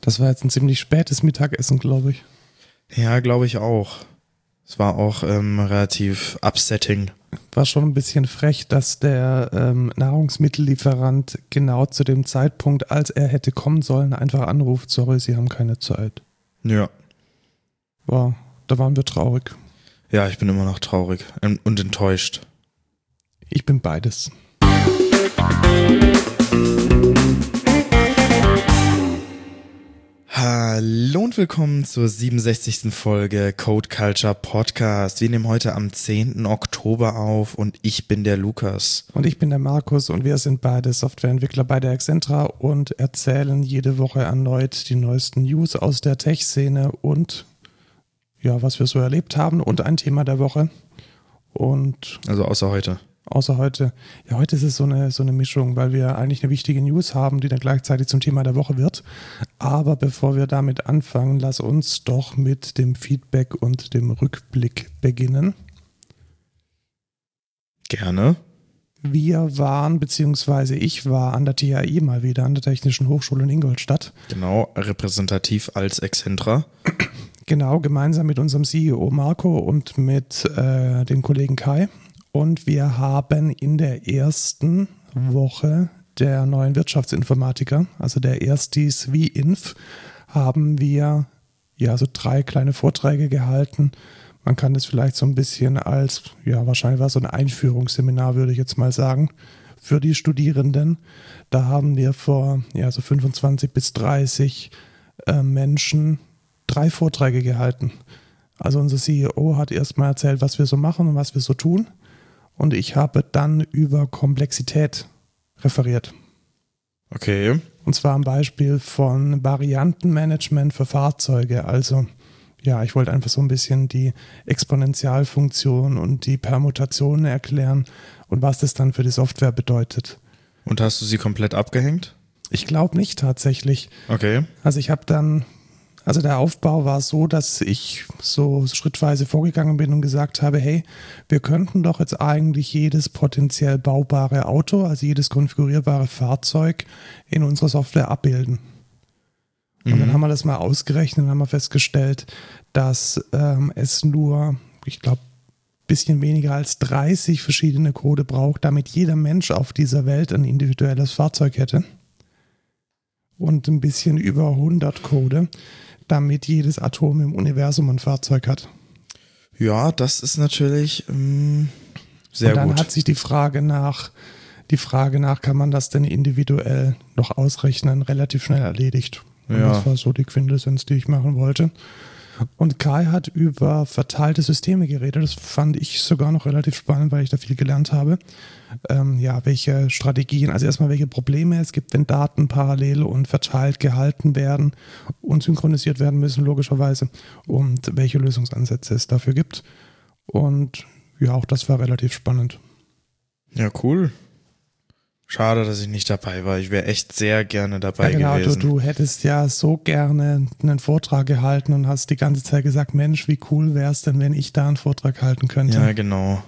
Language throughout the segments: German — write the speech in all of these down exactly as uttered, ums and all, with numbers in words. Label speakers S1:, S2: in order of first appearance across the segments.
S1: Das war jetzt ein ziemlich spätes Mittagessen, glaube ich.
S2: Ja, glaube ich auch. Es war auch ähm, relativ upsetting.
S1: War schon ein bisschen frech, dass der ähm, Nahrungsmittellieferant genau zu dem Zeitpunkt, als er hätte kommen sollen, einfach anruft, sorry, Sie haben keine Zeit.
S2: Ja.
S1: War, da waren wir traurig.
S2: Ja, ich bin immer noch traurig und enttäuscht.
S1: Ich bin beides.
S2: Hallo und willkommen zur siebenundsechzigsten Folge Code Culture Podcast. Wir nehmen heute am zehnten Oktober auf und ich bin der Lukas.
S1: Und ich bin der Markus und wir sind beide Softwareentwickler bei der Excentra und erzählen jede Woche erneut die neuesten News aus der Tech-Szene und ja, was wir so erlebt haben und ein Thema der Woche. Und
S2: Also außer heute.
S1: Außer heute. Ja, heute ist es so eine, so eine Mischung, weil wir eigentlich eine wichtige News haben, die dann gleichzeitig zum Thema der Woche wird. Aber bevor wir damit anfangen, lass uns doch mit dem Feedback und dem Rückblick beginnen.
S2: Gerne.
S1: Wir waren, beziehungsweise ich war an der T H I mal wieder, an der Technischen Hochschule in Ingolstadt.
S2: Genau, repräsentativ als Excentra.
S1: Genau, gemeinsam mit unserem C E O Marco und mit äh, dem Kollegen Kai. Und wir haben in der ersten Woche der neuen Wirtschaftsinformatiker, also der Erstis wie Inf, haben wir ja so drei kleine Vorträge gehalten. Man kann das vielleicht so ein bisschen als, ja wahrscheinlich war es so ein Einführungsseminar, würde ich jetzt mal sagen, für die Studierenden. Da haben wir vor ja so fünfundzwanzig bis dreißig äh, Menschen drei Vorträge gehalten. Also unser C E O hat erstmal erzählt, was wir so machen und was wir so tun. Und ich habe dann über Komplexität referiert.
S2: Okay.
S1: Und zwar am Beispiel von Variantenmanagement für Fahrzeuge. Also ja, ich wollte einfach so ein bisschen die Exponentialfunktion und die Permutationen erklären und was das dann für die Software bedeutet.
S2: Und hast du sie komplett abgehängt?
S1: Ich glaube nicht tatsächlich.
S2: Okay.
S1: Also ich habe dann... Also der Aufbau war so, dass ich so schrittweise vorgegangen bin und gesagt habe, hey, wir könnten doch jetzt eigentlich jedes potenziell baubare Auto, also jedes konfigurierbare Fahrzeug in unserer Software abbilden. Und mhm. dann haben wir das mal ausgerechnet und haben wir festgestellt, dass ähm, es nur, ich glaube, ein bisschen weniger als dreißig verschiedene Code braucht, damit jeder Mensch auf dieser Welt ein individuelles Fahrzeug hätte. Und ein bisschen über hundert Code, damit jedes Atom im Universum ein Fahrzeug hat.
S2: Ja, das ist natürlich ähm, sehr gut.
S1: Und dann
S2: gut.
S1: hat sich die Frage nach, die Frage nach, kann man das denn individuell noch ausrechnen, relativ schnell erledigt. Und
S2: ja.
S1: Das war so die Quintessenz, die ich machen wollte. Und Kai hat über verteilte Systeme geredet. Das fand ich sogar noch relativ spannend, weil ich da viel gelernt habe. Ähm, ja, welche Strategien, also erstmal welche Probleme es gibt, wenn Daten parallel und verteilt gehalten werden und synchronisiert werden müssen, logischerweise, und welche Lösungsansätze es dafür gibt. Und ja, auch das war relativ spannend.
S2: Ja, cool. Schade, dass ich nicht dabei war. Ich wäre echt sehr gerne dabei
S1: ja, genau,
S2: gewesen.
S1: Du, du hättest ja so gerne einen Vortrag gehalten und hast die ganze Zeit gesagt, Mensch, wie cool wäre es denn, wenn ich da einen Vortrag halten könnte.
S2: Ja, genau.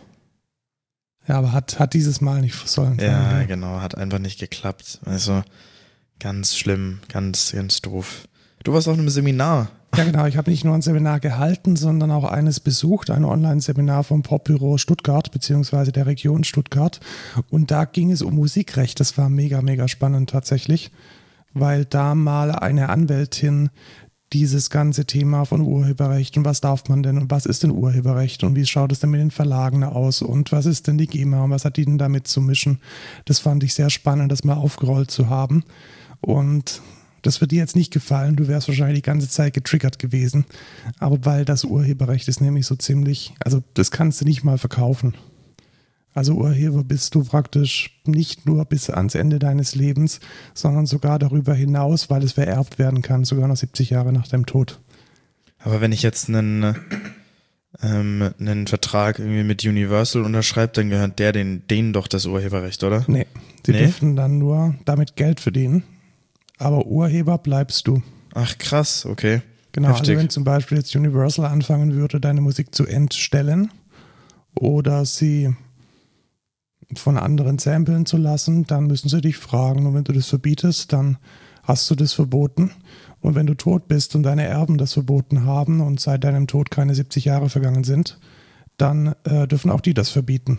S1: Ja, aber hat, hat dieses Mal nicht sollen.
S2: Ja,
S1: sein,
S2: genau, hat einfach nicht geklappt. Also ganz schlimm, ganz, ganz doof. Du warst auf einem Seminar.
S1: Ja, genau. Ich habe nicht nur ein Seminar gehalten, sondern auch eines besucht, ein Online-Seminar vom Popbüro Stuttgart, beziehungsweise der Region Stuttgart. Und da ging es um Musikrecht. Das war mega, mega spannend tatsächlich, weil da mal eine Anwältin dieses ganze Thema von Urheberrecht und was darf man denn und was ist denn Urheberrecht und wie schaut es denn mit den Verlagen aus und was ist denn die GEMA und was hat die denn damit zu mischen. Das fand ich sehr spannend, das mal aufgerollt zu haben. Und das wird dir jetzt nicht gefallen, du wärst wahrscheinlich die ganze Zeit getriggert gewesen. Aber weil das Urheberrecht ist nämlich so ziemlich, also das kannst du nicht mal verkaufen. Also Urheber bist du praktisch nicht nur bis ans Ende deines Lebens, sondern sogar darüber hinaus, weil es vererbt werden kann, sogar noch siebzig Jahre nach deinem Tod.
S2: Aber wenn ich jetzt einen, ähm, einen Vertrag irgendwie mit Universal unterschreibe, dann gehört der den, denen doch das Urheberrecht, oder?
S1: Nee, sie
S2: Nee?
S1: dürfen dann nur damit Geld verdienen. Aber Urheber bleibst du.
S2: Ach krass, okay.
S1: Genau,
S2: Heftig.
S1: also wenn zum Beispiel jetzt Universal anfangen würde, deine Musik zu entstellen oder sie von anderen samplen zu lassen, dann müssen sie dich fragen. Und wenn du das verbietest, dann hast du das verboten. Und wenn du tot bist und deine Erben das verboten haben und seit deinem Tod keine siebzig Jahre vergangen sind, dann äh, dürfen auch die das verbieten.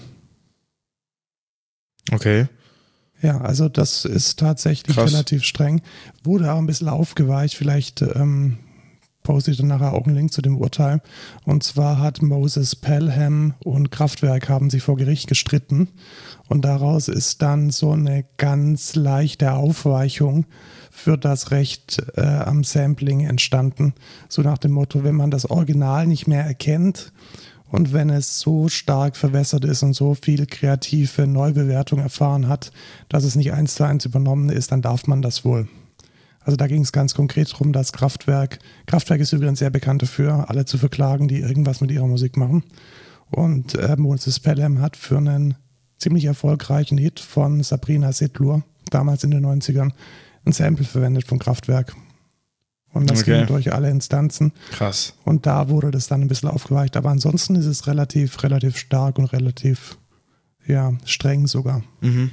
S2: Okay.
S1: Ja, also das ist tatsächlich
S2: Krass.
S1: relativ streng. Wurde aber ein bisschen aufgeweicht. Vielleicht ähm, poste ich dann nachher auch einen Link zu dem Urteil. Und zwar hat Moses Pelham und Kraftwerk haben sich vor Gericht gestritten. Und daraus ist dann so eine ganz leichte Aufweichung für das Recht äh, am Sampling entstanden. So nach dem Motto, wenn man das Original nicht mehr erkennt und wenn es so stark verwässert ist und so viel kreative Neubewertung erfahren hat, dass es nicht eins zu eins übernommen ist, dann darf man das wohl. Also da ging es ganz konkret darum, dass Kraftwerk, Kraftwerk ist übrigens sehr bekannt dafür, alle zu verklagen, die irgendwas mit ihrer Musik machen. Und äh, Moses Pelham hat für einen ziemlich erfolgreichen Hit von Sabrina Setlur, damals in den neunzigern, ein Sample verwendet von Kraftwerk. Und das
S2: Okay.
S1: ging durch alle Instanzen.
S2: Krass.
S1: Und da wurde das dann ein bisschen aufgeweicht. Aber ansonsten ist es relativ, relativ stark und relativ, ja, streng sogar.
S2: Mhm.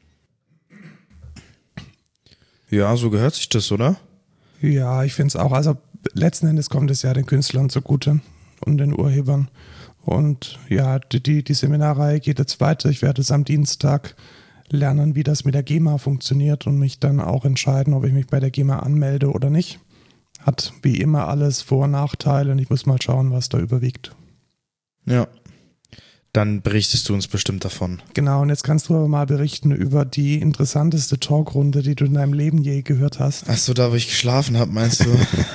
S2: Ja, so gehört sich das, oder?
S1: Ja, ich finde es auch. Also letzten Endes kommt es ja den Künstlern zugute und den Urhebern. Und ja, die, die, die Seminarreihe geht jetzt weiter. Ich werde es am Dienstag lernen, wie das mit der GEMA funktioniert und mich dann auch entscheiden, ob ich mich bei der GEMA anmelde oder nicht. Hat wie immer alles Vor- und Nachteile und ich muss mal schauen, was da überwiegt.
S2: Ja. Dann berichtest du uns bestimmt davon.
S1: Genau, und jetzt kannst du aber mal berichten über die interessanteste Talkrunde, die du in deinem Leben je gehört hast.
S2: Ach so, da wo ich geschlafen habe, meinst du?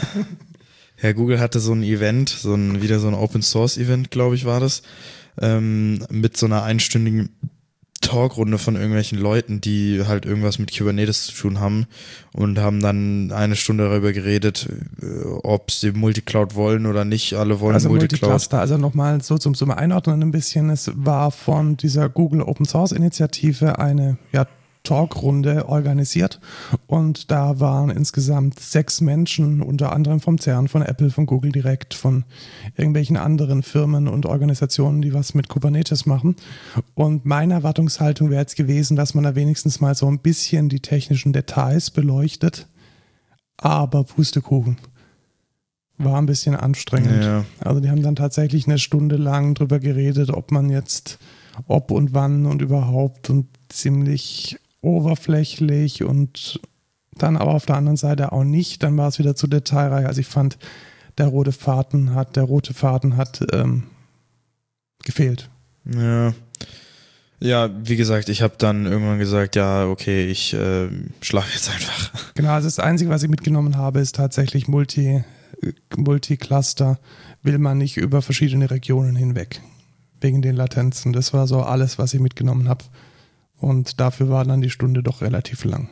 S2: Ja, Google hatte so ein Event, so ein wieder so ein Open Source Event, glaube ich, war das, ähm, mit so einer einstündigen Talkrunde von irgendwelchen Leuten, die halt irgendwas mit Kubernetes zu tun haben und haben dann eine Stunde darüber geredet, ob sie Multicloud wollen oder nicht. Alle wollen
S1: also
S2: Multicloud.
S1: Multicluster, also nochmal so zum, zum Einordnen ein bisschen, es war von dieser Google Open Source Initiative eine ja, Talkrunde organisiert und da waren insgesamt sechs Menschen, unter anderem vom CERN, von Apple, von Google direkt, von irgendwelchen anderen Firmen und Organisationen, die was mit Kubernetes machen. Und meine Erwartungshaltung wäre jetzt gewesen, dass man da wenigstens mal so ein bisschen die technischen Details beleuchtet, aber Pustekuchen. War ein bisschen anstrengend.
S2: Ja.
S1: Also die haben dann tatsächlich eine Stunde lang drüber geredet, ob man jetzt, ob und wann und überhaupt und ziemlich oberflächlich und dann aber auf der anderen Seite auch nicht. Dann war es wieder zu detailreich. Also ich fand, der rote Faden hat, der rote Faden hat ähm, gefehlt.
S2: Ja. Ja, wie gesagt, ich habe dann irgendwann gesagt, ja, okay, ich äh, schlafe jetzt einfach.
S1: Genau, also das Einzige, was ich mitgenommen habe, ist tatsächlich Multi, Multicluster. Will man nicht über verschiedene Regionen hinweg. Wegen den Latenzen. Das war so alles, was ich mitgenommen habe. Und dafür war dann die Stunde doch relativ lang.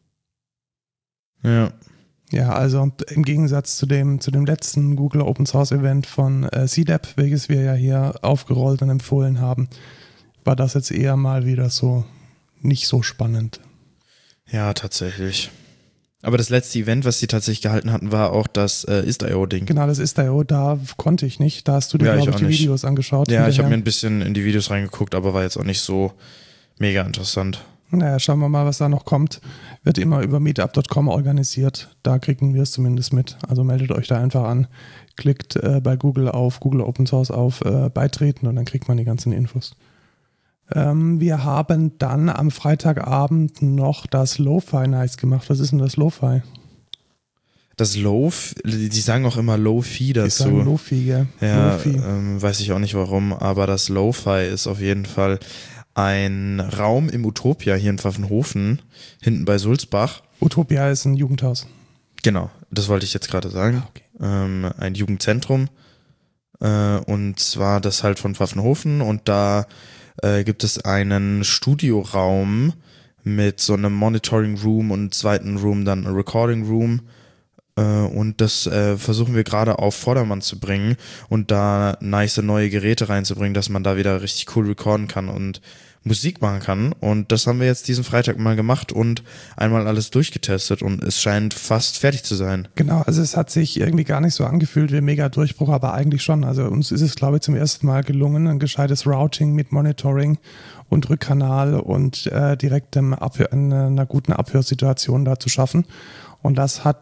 S2: Ja.
S1: Ja, also im Gegensatz zu dem, zu dem letzten Google Open Source Event von äh, C D A P, welches wir ja hier aufgerollt und empfohlen haben, war das jetzt eher mal wieder so nicht so spannend.
S2: Ja, tatsächlich. Aber das letzte Event, was sie tatsächlich gehalten hatten, war auch das äh, Istio-Ding.
S1: Genau, das Istio, da konnte ich nicht. Da hast du dir,
S2: Ja, ich
S1: glaube ich,
S2: auch
S1: die
S2: nicht.
S1: Videos angeschaut.
S2: Ja, ich habe mir
S1: hinterher.
S2: ein bisschen in die Videos reingeguckt, aber war jetzt auch nicht so mega interessant.
S1: Naja, schauen wir mal, was da noch kommt. Wird immer über meetup Punkt com organisiert. Da kriegen wir es zumindest mit. Also meldet euch da einfach an. Klickt äh, bei Google auf Google Open Source auf äh, Beitreten und dann kriegt man die ganzen Infos. Ähm, wir haben dann am Freitagabend noch das Lo-Fi Nights gemacht. Was ist denn das Lo-Fi?
S2: Das Low, die sagen auch immer Low-Fi
S1: Die
S2: dazu.
S1: sagen Lo-Fi, gell?
S2: Ja,
S1: Lo-Fi.
S2: ähm, weiß ich auch nicht warum, aber das Lo-Fi ist auf jeden Fall ein Raum im Utopia hier in Pfaffenhofen, hinten bei Sulzbach.
S1: Utopia ist ein Jugendhaus.
S2: Genau, das wollte ich jetzt gerade sagen.
S1: Okay.
S2: Ähm, ein Jugendzentrum. Äh, und zwar das halt von Pfaffenhofen und da äh, gibt es einen Studioraum mit so einem Monitoring Room und zweiten Room dann ein Recording Room. Und das äh, versuchen wir gerade auf Vordermann zu bringen und da nice neue Geräte reinzubringen, dass man da wieder richtig cool recorden kann und Musik machen kann. Und das haben wir jetzt diesen Freitag mal gemacht und einmal alles durchgetestet und es scheint fast fertig zu sein.
S1: Genau, also es hat sich irgendwie gar nicht so angefühlt wie ein Mega-Durchbruch, aber eigentlich schon. Also uns ist es, glaube ich, zum ersten Mal gelungen, ein gescheites Routing mit Monitoring und Rückkanal und äh, direktem Abhör, einer, einer guten Abhörsituation da zu schaffen. Und das hat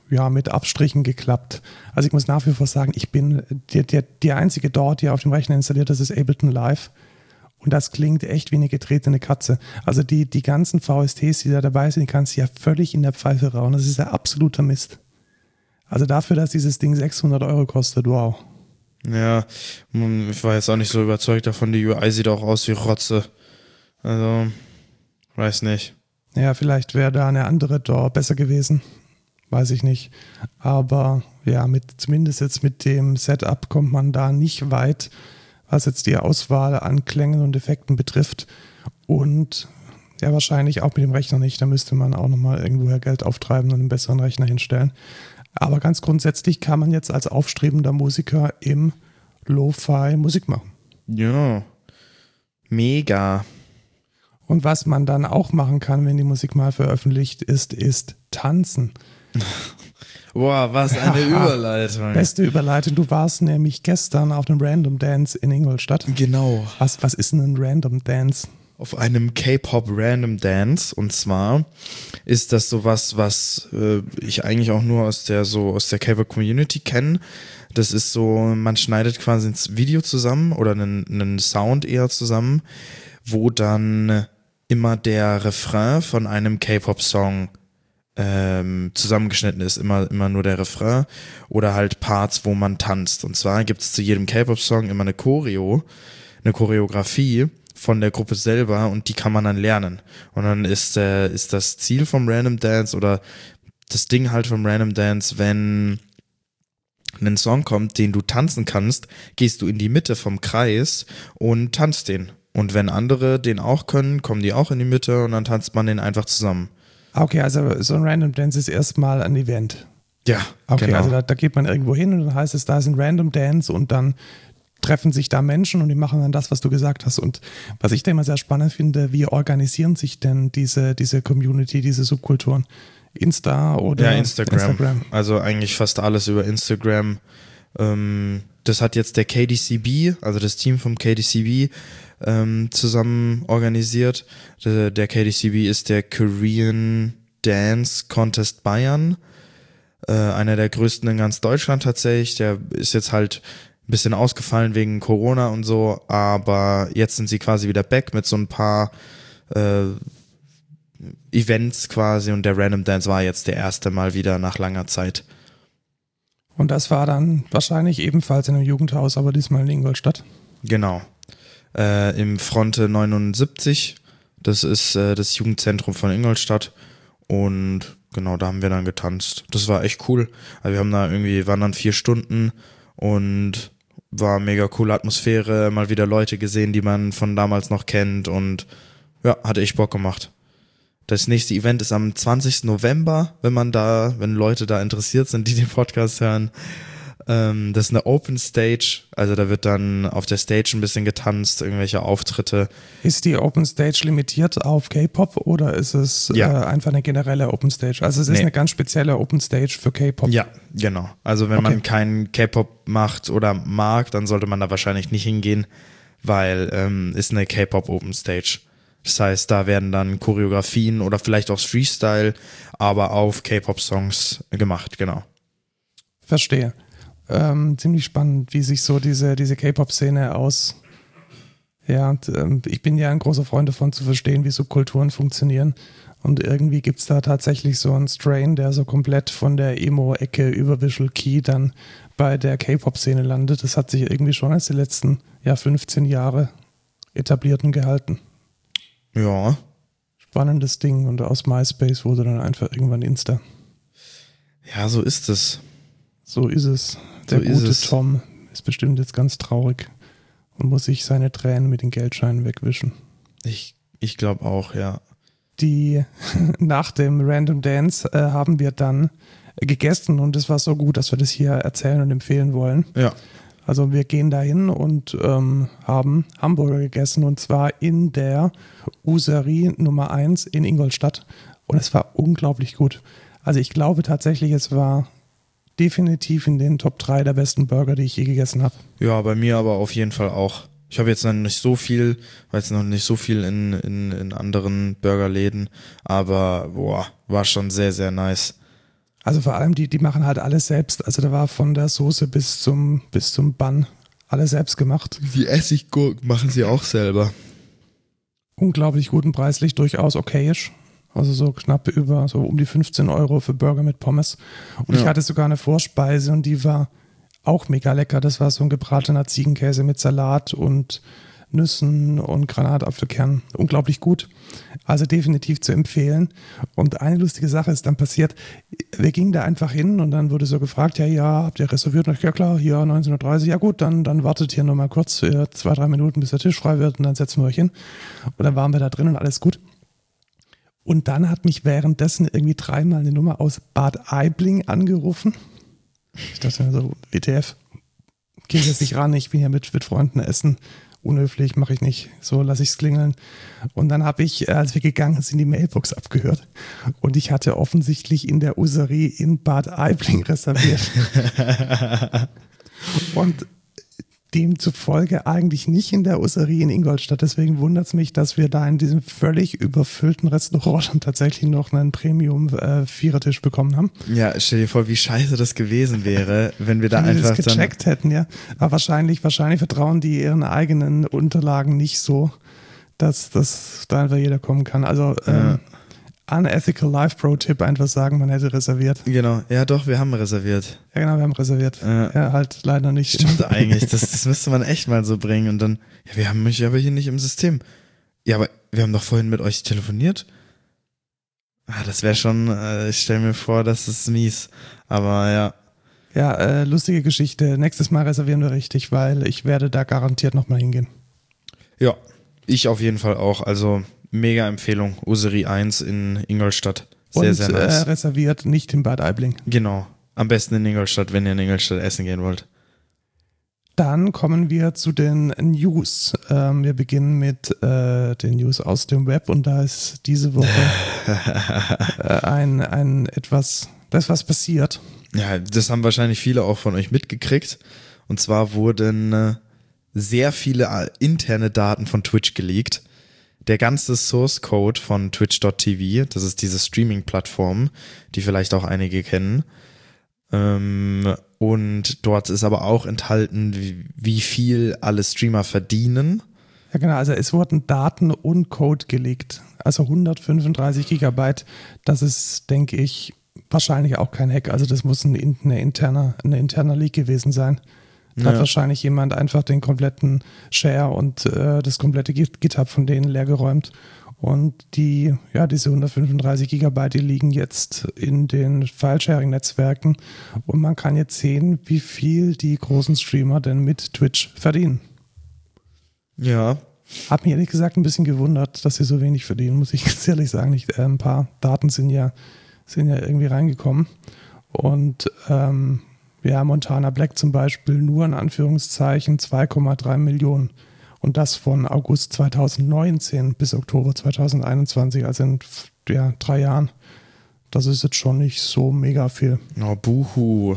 S1: ja, mit Abstrichen geklappt. Also ich muss nach wie vor sagen, ich bin, die, die, die einzige dort, die auf dem Rechner installiert ist, ist Ableton Live. Und das klingt echt wie eine getretene Katze. Also die, die ganzen V S Ts, die da dabei sind, die kannst du ja völlig in der Pfeife rauchen. Das ist ja absoluter Mist. Also dafür, dass dieses Ding sechshundert Euro kostet, wow.
S2: Ja, ich war jetzt auch nicht so überzeugt davon, die U I sieht auch aus wie Rotze. Also, weiß nicht.
S1: Ja, vielleicht wäre da eine andere D A W besser gewesen. Weiß ich nicht. Aber ja, mit, zumindest jetzt mit dem Setup kommt man da nicht weit, was jetzt die Auswahl an Klängen und Effekten betrifft. Und ja, wahrscheinlich auch mit dem Rechner nicht. Da müsste man auch nochmal irgendwoher Geld auftreiben und einen besseren Rechner hinstellen. Aber ganz grundsätzlich kann man jetzt als aufstrebender Musiker im Lo-Fi Musik machen.
S2: Ja, mega.
S1: Und was man dann auch machen kann, wenn die Musik mal veröffentlicht ist, ist tanzen.
S2: Boah, was eine Überleitung.
S1: Beste Überleitung. Du warst nämlich gestern auf dem Random Dance in Ingolstadt.
S2: Genau.
S1: Was, was ist denn ein Random Dance?
S2: Auf einem K-Pop Random Dance. Und zwar ist das sowas, was äh, ich eigentlich auch nur aus der so aus der K-Pop Community kenne. Das ist so, man schneidet quasi ins Video zusammen oder einen, einen Sound eher zusammen, wo dann immer der Refrain von einem K-Pop-Song ähm, zusammengeschnitten ist, immer, immer nur der Refrain oder halt Parts, wo man tanzt. Und zwar gibt es zu jedem K-Pop-Song immer eine Choreo, eine Choreografie von der Gruppe selber und die kann man dann lernen. Und dann ist, äh, ist das Ziel vom Random Dance oder das Ding halt vom Random Dance, wenn ein Song kommt, den du tanzen kannst, gehst du in die Mitte vom Kreis und tanzt den. Und wenn andere den auch können, kommen die auch in die Mitte und dann tanzt man den einfach zusammen.
S1: Okay, also so ein Random Dance ist erstmal ein Event.
S2: Ja,
S1: okay,
S2: genau.
S1: Also da, da geht man irgendwo hin und dann heißt es, da ist ein Random Dance und dann treffen sich da Menschen und die machen dann das, was du gesagt hast. Und was ich da immer sehr spannend finde, wie organisieren sich denn diese, diese Community, diese Subkulturen? Insta oder
S2: ja, Instagram.
S1: Instagram?
S2: Also eigentlich fast alles über Instagram. Ähm, das hat jetzt der K D C B, also das Team vom K D C B, ähm, zusammen organisiert. Der, der K D C B ist der Korean Dance Contest Bayern. Äh, einer der größten in ganz Deutschland tatsächlich. Der ist jetzt halt ein bisschen ausgefallen wegen Corona und so, aber jetzt sind sie quasi wieder back mit so ein paar äh, Events quasi und der Random Dance war jetzt der erste Mal wieder nach langer Zeit.
S1: Und das war dann wahrscheinlich ebenfalls in einem Jugendhaus, aber diesmal in Ingolstadt.
S2: Genau. Äh, im Fronte neunundsiebzig, das ist äh, das Jugendzentrum von Ingolstadt und genau, da haben wir dann getanzt. Das war echt cool. Also wir haben da irgendwie, waren dann vier Stunden und war mega coole Atmosphäre, mal wieder Leute gesehen, die man von damals noch kennt und ja, hatte echt Bock gemacht. Das nächste Event ist am zwanzigsten November, wenn man da, wenn Leute da interessiert sind, die den Podcast hören. Ähm, das ist eine Open Stage, also da wird dann auf der Stage ein bisschen getanzt, irgendwelche Auftritte.
S1: Ist die Open Stage limitiert auf K-Pop oder ist es
S2: ja.
S1: äh, einfach eine generelle Open Stage? Also es ist
S2: nee.
S1: eine ganz spezielle Open Stage für K-Pop.
S2: Ja, genau. Also wenn
S1: okay.
S2: man keinen K-Pop macht oder mag, dann sollte man da wahrscheinlich nicht hingehen, weil ähm, ist eine K-Pop Open Stage. Das heißt, da werden dann Choreografien oder vielleicht auch Freestyle, aber auf K-Pop-Songs gemacht, genau.
S1: Verstehe. Ähm, ziemlich spannend, wie sich so diese, diese K-Pop-Szene aus... Ja, und, ähm, ich bin ja ein großer Freund davon zu verstehen, wie Subkulturen funktionieren. Und irgendwie gibt es da tatsächlich so einen Strain, der so komplett von der Emo-Ecke über Visual Kei dann bei der K-Pop-Szene landet. Das hat sich irgendwie schon als die letzten ja, fünfzehn Jahre etabliert und gehalten.
S2: Ja.
S1: Spannendes Ding und aus MySpace wurde dann einfach irgendwann Insta.
S2: Ja, so ist es.
S1: So ist es. Der
S2: so
S1: gute
S2: ist es.
S1: Tom ist bestimmt jetzt ganz traurig und muss sich seine Tränen mit den Geldscheinen wegwischen.
S2: Ich, ich glaube auch, ja.
S1: Die nach dem Random Dance äh, haben wir dann gegessen und es war so gut, dass wir das hier erzählen und empfehlen wollen.
S2: Ja.
S1: Also wir gehen dahin und ähm, haben Hamburger gegessen und zwar in der Userie Nummer eins in Ingolstadt und es war unglaublich gut. Also ich glaube tatsächlich, es war definitiv in den Top drei der besten Burger, die ich je gegessen habe.
S2: Ja, bei mir aber auf jeden Fall auch. Ich habe jetzt noch nicht so viel, weil es noch nicht so viel in, in, in anderen Burgerläden, aber boah, war schon sehr, sehr nice.
S1: Also vor allem, die, die machen halt alles selbst. Also da war von der Soße bis zum, bis zum Bun alles selbst gemacht.
S2: Die Essiggurken machen sie auch selber.
S1: Unglaublich guten preislich, durchaus okayisch. Also so knapp über, so um die fünfzehn Euro für Burger mit Pommes. Und ja. Ich hatte sogar eine Vorspeise und die war auch mega lecker. Das war so ein gebratener Ziegenkäse mit Salat und Nüssen und Granatapfelkern. Unglaublich gut. Also definitiv zu empfehlen. Und eine lustige Sache ist dann passiert. Wir gingen da einfach hin und dann wurde so gefragt, ja, ja, habt ihr reserviert? Und ich, ja klar, hier neunzehn Uhr dreißig. Ja gut, dann, dann wartet hier nochmal kurz für zwei, drei Minuten, bis der Tisch frei wird und dann setzen wir euch hin. Und dann waren wir da drin und alles gut. Und dann hat mich währenddessen irgendwie dreimal eine Nummer aus Bad Aibling angerufen. Ich dachte mir so, W T F, geh jetzt nicht ran, ich bin ja mit, mit Freunden essen. Unhöflich, mache ich nicht. So lasse ich es klingeln. Und dann habe ich, als wir gegangen sind, die Mailbox abgehört. Und ich hatte offensichtlich in der Userie in Bad Aibling reserviert. Und demzufolge eigentlich nicht in der Userie in Ingolstadt. Deswegen wundert es mich, dass wir da in diesem völlig überfüllten Restaurant dann tatsächlich noch einen Premium-Vierertisch bekommen haben.
S2: Ja, stell dir vor, wie scheiße das gewesen wäre, wenn wir da wenn einfach
S1: wir das gecheckt
S2: dann
S1: hätten, ja. Aber wahrscheinlich, wahrscheinlich vertrauen die ihren eigenen Unterlagen nicht so, dass, dass da einfach jeder kommen kann. Also
S2: ja.
S1: ähm, Unethical Life Pro Tipp, einfach sagen, man hätte reserviert.
S2: Genau, ja doch, wir haben reserviert.
S1: Ja genau, wir haben reserviert.
S2: Ja,
S1: ja halt leider nicht.
S2: Stimmt eigentlich, das, das müsste man echt mal so bringen und dann, ja, wir haben mich aber hier nicht im System. Ja, aber wir haben doch vorhin mit euch telefoniert. Ah, das wäre schon, äh, ich stelle mir vor, das ist mies, aber ja.
S1: Ja, äh, lustige Geschichte. Nächstes Mal reservieren wir richtig, weil ich werde da garantiert nochmal hingehen.
S2: Ja, ich auf jeden Fall auch, also mega Empfehlung, Userie eins in Ingolstadt. Sehr,
S1: und,
S2: sehr nice.
S1: Äh, reserviert nicht in Bad Aibling.
S2: Genau, am besten in Ingolstadt, wenn ihr in Ingolstadt essen gehen wollt.
S1: Dann kommen wir zu den News. Ähm, wir beginnen mit äh, den News aus dem Web und da ist diese Woche äh, ein, ein etwas, da ist was passiert.
S2: Ja, das haben wahrscheinlich viele auch von euch mitgekriegt. Und zwar wurden äh, sehr viele interne Daten von Twitch geleakt. Der ganze Source Code von Twitch Punkt T V, das ist diese Streaming-Plattform, die vielleicht auch einige kennen. Ähm, und dort ist aber auch enthalten, wie, wie viel alle Streamer verdienen.
S1: Ja genau, also es wurden Daten und Code geleakt. Also hundertfünfunddreißig Gigabyte. Das ist, denke ich, wahrscheinlich auch kein Hack. Also das muss ein, eine interner, eine interner Leak gewesen sein. Da ja. hat wahrscheinlich jemand einfach den kompletten Share und äh, das komplette GitHub von denen leergeräumt. Und die, ja, diese hundertfünfunddreißig Gigabyte, die liegen jetzt in den File-Sharing-Netzwerken und man kann jetzt sehen, wie viel die großen Streamer denn mit Twitch verdienen.
S2: Ja.
S1: Hat mich ehrlich gesagt ein bisschen gewundert, dass sie so wenig verdienen, muss ich ganz ehrlich sagen. Ich, äh, ein paar Daten sind ja, sind ja irgendwie reingekommen. Und ähm, ja, Montana Black zum Beispiel nur in Anführungszeichen zwei Komma drei Millionen. Und das von August zweitausendneunzehn bis Oktober zweitausendeinundzwanzig, also in ja, drei Jahren. Das ist jetzt schon nicht so mega viel.
S2: Oh, buhu.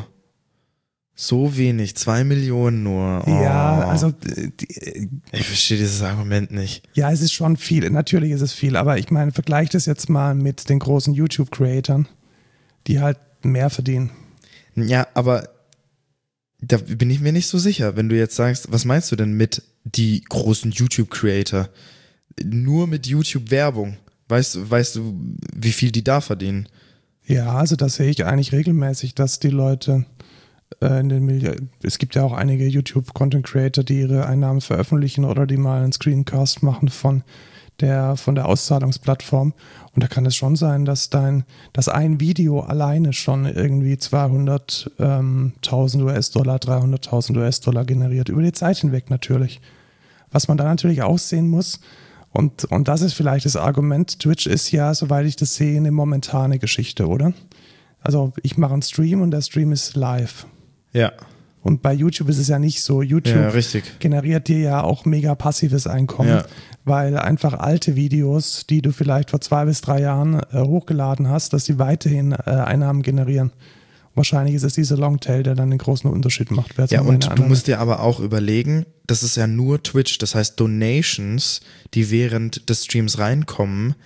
S2: So wenig, zwei Millionen nur. Oh.
S1: Ja, also die,
S2: ich verstehe dieses Argument nicht.
S1: Ja, es ist schon viel. Natürlich ist es viel, aber ich meine, vergleich das jetzt mal mit den großen YouTube-Creatern, die halt mehr verdienen.
S2: Ja, aber da bin ich mir nicht so sicher, wenn du jetzt sagst, was meinst du denn mit die großen YouTube-Creator? Nur mit YouTube-Werbung. Weißt du, weißt du, wie viel die da verdienen?
S1: Ja, also das sehe ich eigentlich regelmäßig, dass die Leute äh, in den Milli- es gibt ja auch einige YouTube-Content-Creator, die ihre Einnahmen veröffentlichen oder die mal einen Screencast machen von der, von der Auszahlungsplattform. Und da kann es schon sein, dass dein, dass ein Video alleine schon irgendwie zweihunderttausend U S-Dollar, dreihunderttausend U S-Dollar generiert, über die Zeit hinweg natürlich. Was man da natürlich auch sehen muss, und, und das ist vielleicht das Argument, Twitch ist ja, soweit ich das sehe, eine momentane Geschichte, oder? Also ich mache einen Stream und der Stream ist live.
S2: Ja.
S1: Und bei YouTube ist es ja nicht so. YouTube
S2: ja, richtig.
S1: generiert dir ja auch mega passives Einkommen,
S2: ja.
S1: weil einfach alte Videos, die du vielleicht vor zwei bis drei Jahren äh, hochgeladen hast, dass die weiterhin äh, Einnahmen generieren. Wahrscheinlich ist es dieser Longtail, der dann den großen Unterschied macht.
S2: Ja, und du musst dir aber auch überlegen, das ist ja nur Twitch, das heißt Donations, die während des Streams reinkommen,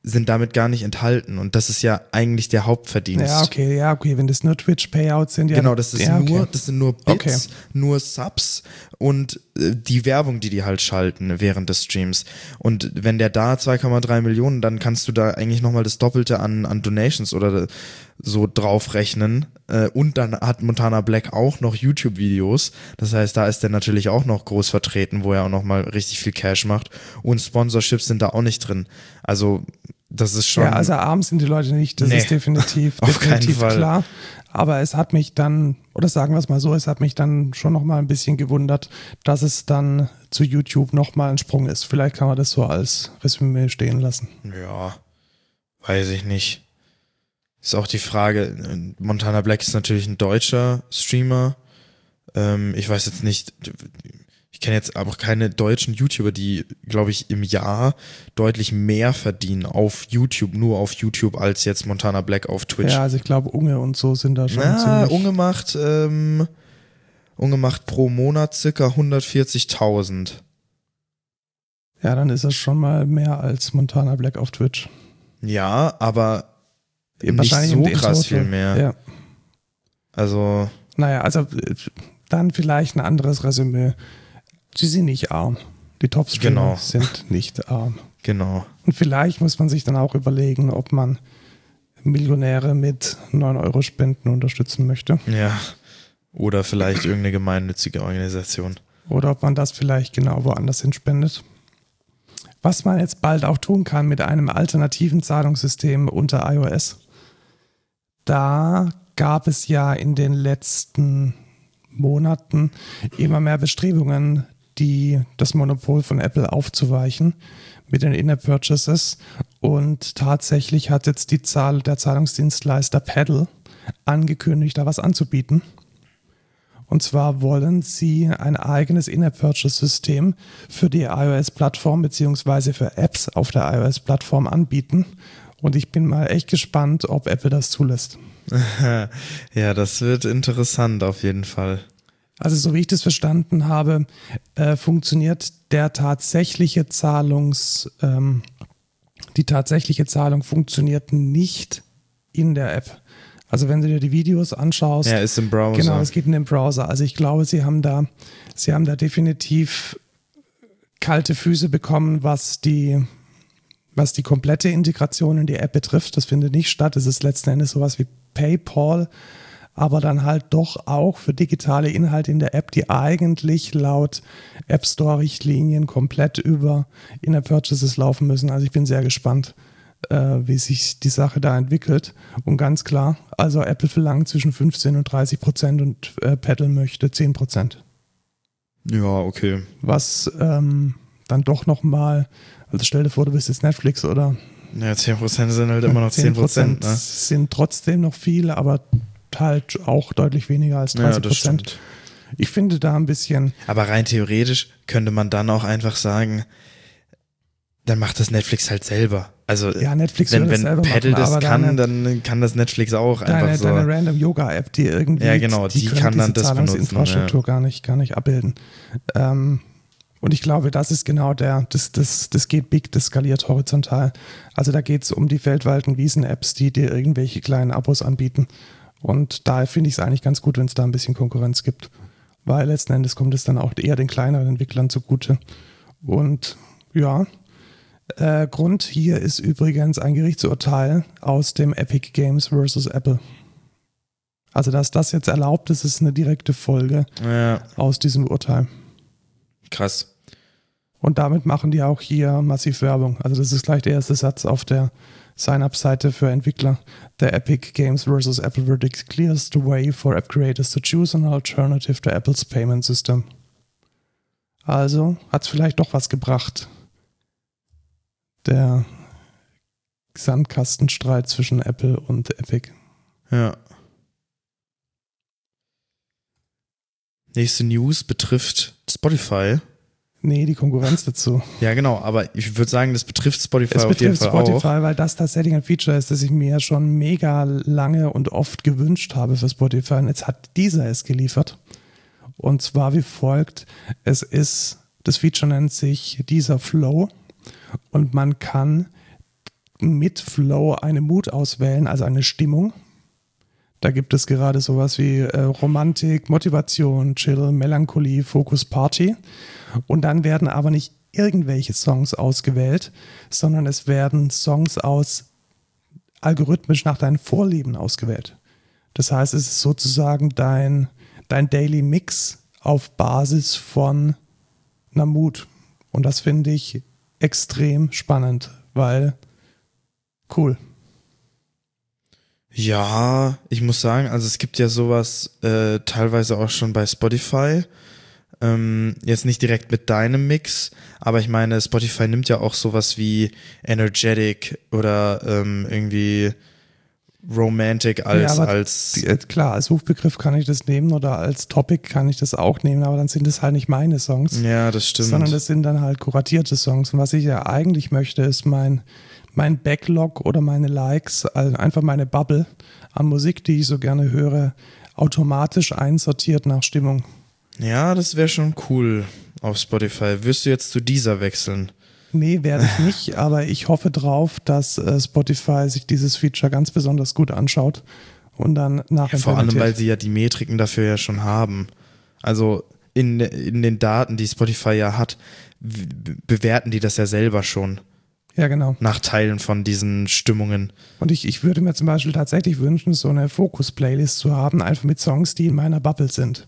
S2: sind damit gar nicht enthalten und das ist ja eigentlich der Hauptverdienst.
S1: Ja, okay, ja, okay, wenn das nur Twitch-Payouts sind, ja.
S2: Genau, das ist
S1: ja, okay.
S2: nur, das sind nur Bits,
S1: okay.
S2: nur Subs und äh, die Werbung, die die halt schalten während des Streams. Und wenn der da zwei Komma drei Millionen, dann kannst du da eigentlich nochmal das Doppelte an, an Donations oder so draufrechnen. Äh, und dann hat Montana Black auch noch YouTube-Videos. Das heißt, da ist der natürlich auch noch groß vertreten, wo er auch nochmal richtig viel Cash macht. Und Sponsorships sind da auch nicht drin. Also das ist schon...
S1: Ja, also arm sind die Leute nicht, das
S2: nee,
S1: ist definitiv,
S2: auf
S1: definitiv
S2: keinen Fall.
S1: klar. Aber es hat mich dann, oder sagen wir es mal so, es hat mich dann schon nochmal ein bisschen gewundert, dass es dann zu YouTube nochmal ein Sprung ist. Vielleicht kann man das so als Resümee stehen lassen.
S2: Ja, weiß ich nicht. Ist auch die Frage, Montana Black ist natürlich ein deutscher Streamer. Ähm, ich weiß jetzt nicht... Ich kenne jetzt aber keine deutschen YouTuber, die, glaube ich, im Jahr deutlich mehr verdienen auf YouTube, nur auf YouTube, als jetzt Montana Black auf Twitch.
S1: Ja, also ich glaube, Unge und so sind da schon
S2: Na,
S1: ziemlich...
S2: Unge macht, ähm, Unge macht pro Monat circa hundertvierzigtausend.
S1: Ja, dann ist das schon mal mehr als Montana Black auf Twitch.
S2: Ja, aber nicht
S1: Wahrscheinlich
S2: so
S1: im
S2: krass
S1: Total.
S2: viel mehr.
S1: Ja.
S2: Also...
S1: Naja, also dann vielleicht ein anderes Resümee. Sie sind nicht arm. Die Top-Streamer
S2: Genau.
S1: sind nicht arm.
S2: Genau.
S1: Und vielleicht muss man sich dann auch überlegen, ob man Millionäre mit neun Euro Spenden unterstützen möchte.
S2: Ja. Oder vielleicht irgendeine gemeinnützige Organisation.
S1: Oder ob man das vielleicht genau woanders hin spendet. Was man jetzt bald auch tun kann mit einem alternativen Zahlungssystem unter iOS. Da gab es ja in den letzten Monaten immer mehr Bestrebungen, die das Monopol von Apple aufzuweichen mit den In-App-Purchases. Und tatsächlich hat jetzt die Zahl der Zahlungsdienstleister Paddle angekündigt, da was anzubieten. Und zwar wollen sie ein eigenes In-App-Purchase-System für die iOS-Plattform beziehungsweise für Apps auf der iOS-Plattform anbieten. Und ich bin mal echt gespannt, ob Apple das zulässt.
S2: Ja, das wird interessant auf jeden Fall.
S1: Also so wie ich das verstanden habe, äh, funktioniert der tatsächliche Zahlungs, ähm, die tatsächliche Zahlung funktioniert nicht in der App. Also wenn du dir die Videos anschaust.
S2: Ja, ist im Browser.
S1: Genau, es geht in den Browser. Also ich glaube, sie haben da, sie haben da definitiv kalte Füße bekommen, was die, was die komplette Integration in die App betrifft. Das findet nicht statt. Es ist letzten Endes sowas wie PayPal, aber dann halt doch auch für digitale Inhalte in der App, die eigentlich laut App Store-Richtlinien komplett über In-App-Purchases laufen müssen. Also ich bin sehr gespannt, äh, wie sich die Sache da entwickelt. Und ganz klar, also Apple verlangt zwischen fünfzehn und dreißig Prozent und äh, Paddle möchte zehn Prozent.
S2: Ja, okay.
S1: Was ähm, dann doch nochmal, also stell dir vor, du bist jetzt Netflix oder...
S2: Ja, zehn Prozent sind halt immer noch zehn Prozent. Ne?
S1: Sind trotzdem noch viele, aber halt auch deutlich weniger als dreißig Prozent.
S2: Ja,
S1: ich finde da ein bisschen...
S2: Aber rein theoretisch könnte man dann auch einfach sagen, dann macht das Netflix halt selber. Also
S1: ja, Netflix
S2: wenn,
S1: will das
S2: wenn
S1: selber
S2: Paddle
S1: machen,
S2: das
S1: aber
S2: kann,
S1: deine,
S2: dann kann das Netflix auch
S1: deine,
S2: einfach so.
S1: Deine Random Yoga-App, die irgendwie...
S2: Ja, genau, die, die kann dann das benutzen.
S1: Zahlungsinfrastruktur
S2: Ja.
S1: gar nicht, gar nicht abbilden. Ähm, Und ich glaube, das ist genau der, das, das, das geht big, das skaliert horizontal. Also da geht es um die weltweiten Wiesen-Apps, die dir irgendwelche kleinen Abos anbieten. Und daher finde ich es eigentlich ganz gut, wenn es da ein bisschen Konkurrenz gibt. Weil letzten Endes kommt es dann auch eher den kleineren Entwicklern zugute. Und ja, äh, Grund hier ist übrigens ein Gerichtsurteil aus dem Epic Games versus Apple. Also dass das jetzt erlaubt ist, ist eine direkte Folge
S2: Ja.
S1: aus diesem Urteil.
S2: Krass.
S1: Und damit machen die auch hier massiv Werbung. Also das ist gleich der erste Satz auf der Sign-up-Seite für Entwickler. The Epic Games versus Apple verdict clears the way for app creators to choose an alternative to Apples payment system. Also hat es vielleicht doch was gebracht. Der Sandkastenstreit zwischen Apple und Epic.
S2: Ja. Nächste News betrifft Spotify.
S1: Nee, die Konkurrenz dazu.
S2: Ja, genau, aber ich würde sagen, das betrifft Spotify
S1: es
S2: auf jeden Fall
S1: Spotify,
S2: auch.
S1: weil das tatsächlich ein Feature ist, das ich mir schon mega lange und oft gewünscht habe für Spotify. Und jetzt hat dieser es geliefert. Und zwar wie folgt. Es ist, das Feature nennt sich dieser Flow und man kann mit Flow eine Mood auswählen, also eine Stimmung. Da gibt es gerade sowas wie äh, Romantik, Motivation, Chill, Melancholie, Fokus, Party. Und dann werden aber nicht irgendwelche Songs ausgewählt, sondern es werden Songs aus algorithmisch nach deinen Vorlieben ausgewählt. Das heißt, es ist sozusagen dein, dein Daily Mix auf Basis von einer Mood. Und das finde ich extrem spannend, weil cool.
S2: Ja, ich muss sagen, also es gibt ja sowas äh, teilweise auch schon bei Spotify. Ähm, jetzt nicht direkt mit deinem Mix, aber ich meine, Spotify nimmt ja auch sowas wie Energetic oder ähm, irgendwie Romantic als,
S1: ja,
S2: als
S1: die, klar, als Suchbegriff kann ich das nehmen oder als Topic kann ich das auch nehmen, aber dann sind es halt nicht meine Songs.
S2: Ja, das stimmt.
S1: Sondern das sind dann halt kuratierte Songs. Und was ich ja eigentlich möchte, ist mein, mein Backlog oder meine Likes, also einfach meine Bubble an Musik, die ich so gerne höre, automatisch einsortiert nach Stimmung.
S2: Ja, das wäre schon cool auf Spotify. Wirst du jetzt zu dieser wechseln?
S1: Nee, werde ich nicht, aber ich hoffe drauf, dass äh, Spotify sich dieses Feature ganz besonders gut anschaut und dann nachimplementiert.
S2: Ja, vor allem, weil sie ja die Metriken dafür ja schon haben. Also in, in den Daten, die Spotify ja hat, w- bewerten die das ja selber schon.
S1: Ja, genau.
S2: Nach Teilen von diesen Stimmungen.
S1: Und ich, ich würde mir zum Beispiel tatsächlich wünschen, so eine Fokus-Playlist zu haben, einfach mit Songs, die in meiner Bubble sind.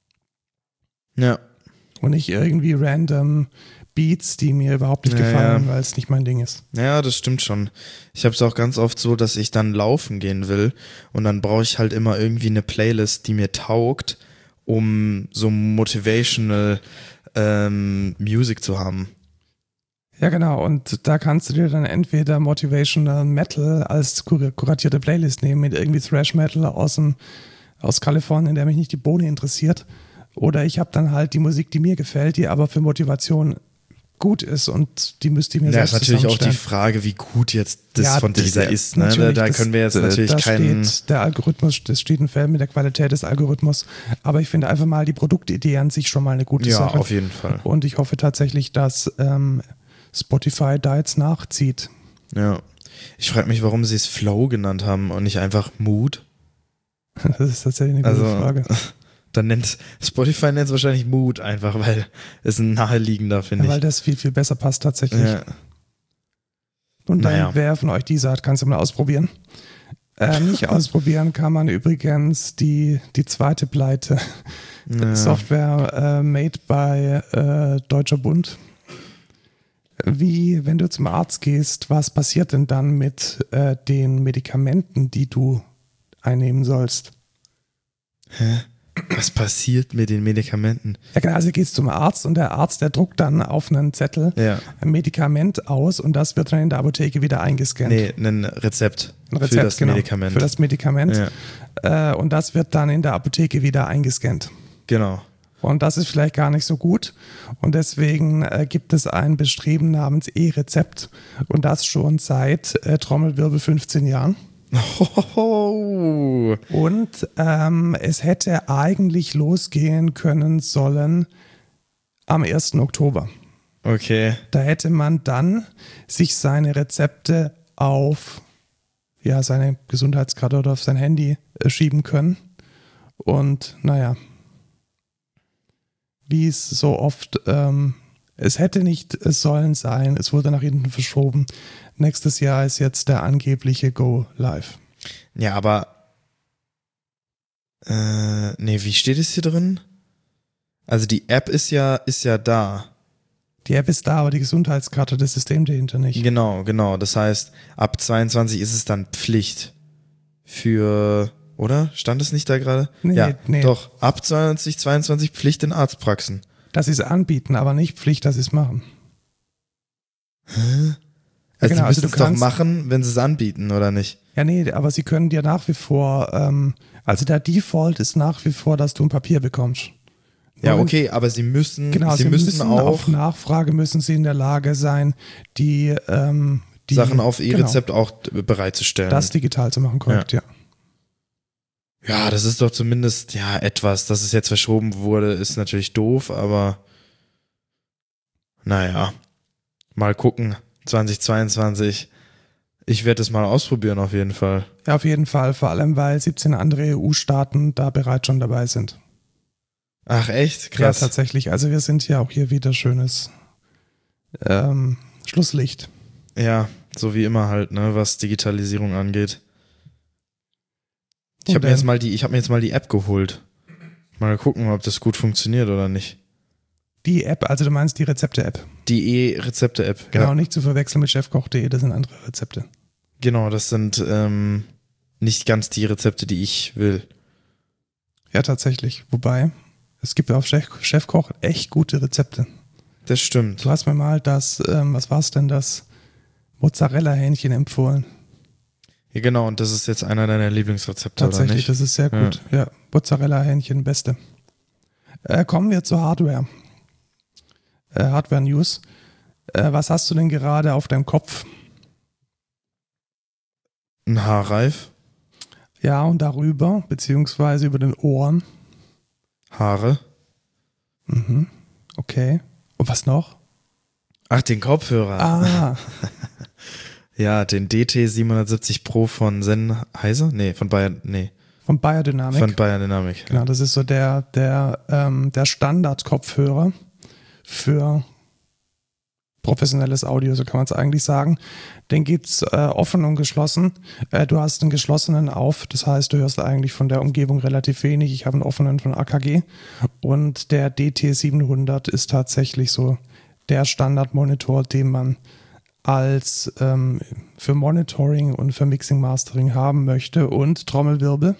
S2: Ja.
S1: Und nicht irgendwie random Beats, die mir überhaupt nicht
S2: Ja,
S1: gefallen,
S2: ja.
S1: weil es nicht mein Ding ist.
S2: Ja, das stimmt schon. Ich habe es auch ganz oft so, dass ich dann laufen gehen will und dann brauche ich halt immer irgendwie eine Playlist, die mir taugt, um so motivational ähm, Music zu haben.
S1: Ja, genau. Und da kannst du dir dann entweder Motivational Metal als kur- kuratierte Playlist nehmen mit irgendwie Thrash Metal aus, dem, aus Kalifornien, der mich nicht die Bohne interessiert. Oder ich habe dann halt die Musik, die mir gefällt, die aber für Motivation gut ist und die müsste ich mir
S2: Ja, ist
S1: selbst
S2: natürlich auch die
S1: zusammenstellen.
S2: Frage, wie gut jetzt das
S1: Ja,
S2: von dieser
S1: das-
S2: ist. Ne? Da,
S1: natürlich,
S2: da
S1: das-
S2: können wir jetzt
S1: da-
S2: natürlich
S1: da
S2: keinen.
S1: Steht der Algorithmus, das steht ein Feld mit der Qualität des Algorithmus. Aber ich finde einfach mal die Produktidee an sich schon mal eine gute
S2: Ja,
S1: Sache.
S2: auf jeden Fall.
S1: Und ich hoffe tatsächlich, dass ähm, Spotify da jetzt nachzieht.
S2: Ja. Ich frage mich, warum sie es Flow genannt haben und nicht einfach Mood.
S1: Das ist tatsächlich eine gute
S2: Also,
S1: Frage.
S2: Dann nennt Spotify nennt es wahrscheinlich Mood einfach, weil es ein naheliegender, finde
S1: Ja, weil
S2: ich.
S1: das viel, viel besser passt tatsächlich.
S2: Ja.
S1: Und dann,
S2: Naja.
S1: wer von euch diese hat, kannst du mal ausprobieren. Äh, nicht ausprobieren kann man übrigens die, die zweite Pleite.
S2: Ja.
S1: Software äh, made by äh, Deutscher Bund. Wie, wenn du zum Arzt gehst, was passiert denn dann mit äh, den Medikamenten, die du einnehmen sollst?
S2: Hä? Was passiert mit den Medikamenten?
S1: Ja, genau, also du gehst zum Arzt und der Arzt, der druckt dann auf einen Zettel
S2: Ja.
S1: ein Medikament aus und das wird dann in der Apotheke wieder eingescannt.
S2: Nee, ein Rezept,
S1: Ein Rezept,
S2: für das
S1: genau,
S2: Medikament.
S1: Für das Medikament.
S2: Ja.
S1: Äh, und das wird dann in der Apotheke wieder eingescannt.
S2: Genau.
S1: Und das ist vielleicht gar nicht so gut. Und deswegen äh, gibt es ein Bestreben namens E-Rezept. Und das schon seit äh, Trommelwirbel fünfzehn Jahren.
S2: Oh.
S1: Und ähm, es hätte eigentlich losgehen können sollen am ersten Oktober.
S2: Okay.
S1: Da hätte man dann sich seine Rezepte auf ja, seine Gesundheitskarte oder auf sein Handy äh, schieben können. Und naja, wie es so oft, ähm, es hätte nicht es sollen sein, es wurde nach hinten verschoben. Nächstes Jahr ist jetzt der angebliche Go Live.
S2: Ja, aber äh, nee, wie steht es hier drin? Also die App ist ja, ist ja da.
S1: Die App ist da, aber die Gesundheitskarte, das System dahinter nicht.
S2: Genau, genau. Das heißt, ab zweiundzwanzig ist es dann Pflicht für, oder? Stand es nicht da gerade?
S1: Nee,
S2: ja,
S1: nee.
S2: doch. Ab zwanzig zweiundzwanzig Pflicht in Arztpraxen.
S1: Dass sie es anbieten, aber nicht Pflicht, dass sie es machen.
S2: Hä?
S1: Ja,
S2: Also
S1: genau,
S2: sie
S1: also
S2: müssen
S1: du
S2: es doch
S1: kannst-
S2: machen, wenn sie es anbieten, oder nicht?
S1: Ja, nee, aber sie können dir nach wie vor, ähm, also der Default ist nach wie vor, dass du ein Papier bekommst.
S2: Ja,
S1: Nur wenn-
S2: okay, aber sie müssen,
S1: Genau,
S2: sie,
S1: sie,
S2: müssen,
S1: müssen
S2: auch
S1: auf Nachfrage müssen sie in der Lage sein, die, ähm, die
S2: Sachen auf
S1: genau,
S2: E-Rezept auch bereitzustellen.
S1: das digital zu machen, korrekt, ja.
S2: Ja, das ist doch zumindest, ja, etwas, dass es jetzt verschoben wurde, ist natürlich doof, aber naja, mal gucken, zwanzig zweiundzwanzig Ich werde es mal ausprobieren auf jeden Fall.
S1: Ja, auf jeden Fall, vor allem weil siebzehn andere E U-Staaten da bereits schon dabei sind.
S2: Ach echt? Krass.
S1: Ja, tatsächlich. Also wir sind ja auch hier wieder schönes ähm, Schlusslicht.
S2: Ja, so wie immer halt, ne, was Digitalisierung angeht. Ich habe mir jetzt mal die, ich habe mir jetzt mal die App geholt. Mal gucken, ob das gut funktioniert oder nicht.
S1: Die App, also du meinst die Rezepte-App?
S2: Die E-Rezepte-App.
S1: Genau,
S2: ja.
S1: nicht zu verwechseln mit chefkoch punkt de, das sind andere Rezepte.
S2: Genau, das sind ähm, nicht ganz die Rezepte, die ich will.
S1: Ja, tatsächlich. Wobei, es gibt auf Chef, Chefkoch echt gute Rezepte.
S2: Das stimmt.
S1: Du hast mir mal das, ähm, was war es denn, das Mozzarella-Hähnchen empfohlen.
S2: Ja, genau, und das ist jetzt einer deiner Lieblingsrezepte, oder nicht?
S1: Tatsächlich, das ist sehr gut. Ja, ja, Mozzarella-Hähnchen, beste. Äh, kommen wir zur Hardware. Äh, Hardware-News. Äh, was hast du denn gerade auf deinem Kopf?
S2: Ein Haarreif.
S1: Ja, und darüber, beziehungsweise über den Ohren.
S2: Haare.
S1: Mhm. Okay. Und was noch?
S2: Ach, den Kopfhörer.
S1: Ah.
S2: Ja, den D T siebenhundertsiebzig Pro von Sennheiser? Nee, von Bayer, nee.
S1: Von Bayer Dynamic.
S2: Von Bayer Dynamic.
S1: Genau, das ist so der, der, ähm, der Standard-Kopfhörer für professionelles Audio, so kann man es eigentlich sagen. Den gibt's äh, offen und geschlossen. Äh, du hast einen geschlossenen auf, das heißt, du hörst eigentlich von der Umgebung relativ wenig. Ich habe einen offenen von A K G und der D T siebenhundert ist tatsächlich so der Standardmonitor, den man als ähm, für Monitoring und für Mixing Mastering haben möchte. Und Trommelwirbel,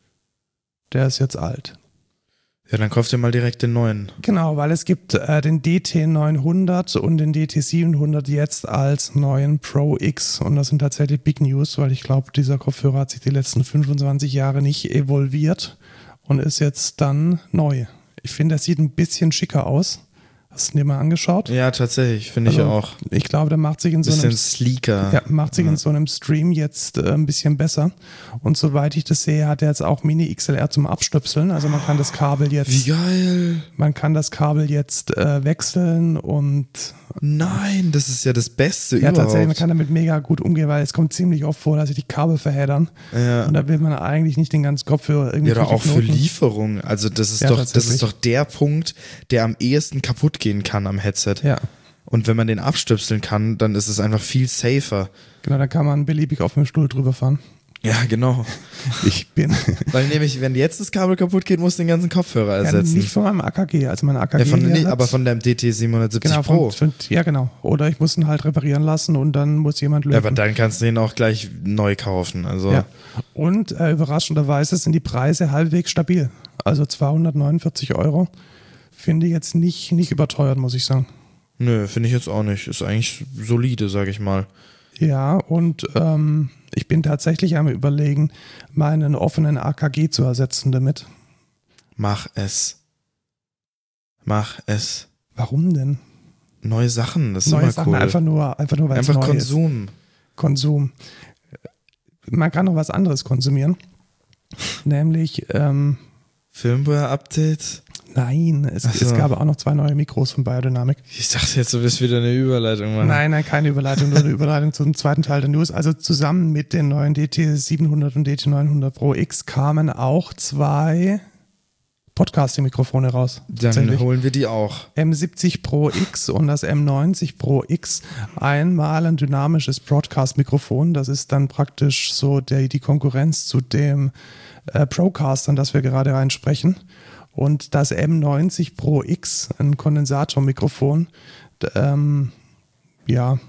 S1: der ist jetzt alt.
S2: Ja, dann kauft ihr mal direkt den neuen.
S1: Genau, weil es gibt äh, den D T neunhundert und den D T siebenhundert jetzt als neuen Pro X. Und das sind tatsächlich Big News, weil ich glaube, dieser Kopfhörer hat sich die letzten fünfundzwanzig Jahre nicht evolviert und ist jetzt dann neu. Ich finde, das sieht ein bisschen schicker aus. Hast du dir mal angeschaut?
S2: Ja, tatsächlich, finde also, ich auch.
S1: Ich glaube, der macht sich in so
S2: bisschen
S1: einem
S2: sleeker.
S1: Ja, macht sich
S2: ja.
S1: in so einem Stream jetzt äh, ein bisschen besser. Und soweit ich das sehe, hat er jetzt auch Mini X L R zum Abstöpseln. Also man kann das Kabel jetzt.
S2: Wie geil!
S1: Man kann das Kabel jetzt äh, wechseln und.
S2: Nein, das ist ja das Beste
S1: ja,
S2: überhaupt.
S1: Ja, tatsächlich, man kann damit mega gut umgehen, weil es kommt ziemlich oft vor, dass sich die Kabel verheddern.
S2: Ja.
S1: Und da will man eigentlich nicht den ganzen Kopfhörer irgendwie.
S2: Ja, oder auch Knoten. Für Lieferung. Also das ist ja, doch, das ist doch der Punkt, der am ehesten kaputt gehen kann am Headset.
S1: Ja.
S2: Und wenn man den abstöpseln kann, dann ist es einfach viel safer.
S1: Genau, da kann man beliebig auf dem Stuhl drüber fahren.
S2: Ja, genau.
S1: Ich bin.
S2: Weil nämlich, wenn jetzt das Kabel kaputt geht, musst du den ganzen Kopfhörer ersetzen.
S1: Ja, nicht von meinem A K G, also mein A K G.
S2: Ja, von, nee, aber von deinem D T siebenhundertsiebzig
S1: genau,
S2: Pro.
S1: Von, von, ja, genau. Oder ich muss ihn halt reparieren lassen und dann muss jemand lösen.
S2: Ja, aber dann kannst du ihn auch gleich neu kaufen. Also.
S1: Ja. Und äh, überraschenderweise sind die Preise halbwegs stabil. Also zweihundertneunundvierzig Euro. Finde ich jetzt nicht, nicht überteuert, muss ich sagen.
S2: Nö, finde ich jetzt auch nicht. Ist eigentlich solide, sage ich mal.
S1: Ja, und ähm, ich bin tatsächlich am Überlegen, meinen offenen A K G zu ersetzen damit.
S2: Mach es. Mach es.
S1: Warum denn?
S2: Neue Sachen, das ist
S1: Neue
S2: immer
S1: Sachen,
S2: cool.
S1: einfach nur, einfach nur weil es
S2: Einfach
S1: neu
S2: Konsum.
S1: ist. Konsum. Man kann noch was anderes konsumieren. Nämlich ähm,
S2: Firmware-Updates?
S1: Nein, es, so. es gab auch noch zwei neue Mikros von Bayer Dynamic.
S2: Ich dachte jetzt, du wirst wieder eine Überleitung machen.
S1: Nein, nein, keine Überleitung, nur eine Überleitung zum zweiten Teil der News. Also zusammen mit den neuen D T siebenhundert und D T neunhundert Pro X kamen auch zwei Podcasting-Mikrofone raus.
S2: Dann holen wir die auch.
S1: M siebzig Pro X und das M neunzig Pro X. Einmal ein dynamisches Broadcast-Mikrofon. Das ist dann praktisch so der, die Konkurrenz zu dem äh, Procaster, an das wir gerade reinsprechen. Und das M neunzig Pro X, ein Kondensatormikrofon, ähm, ja,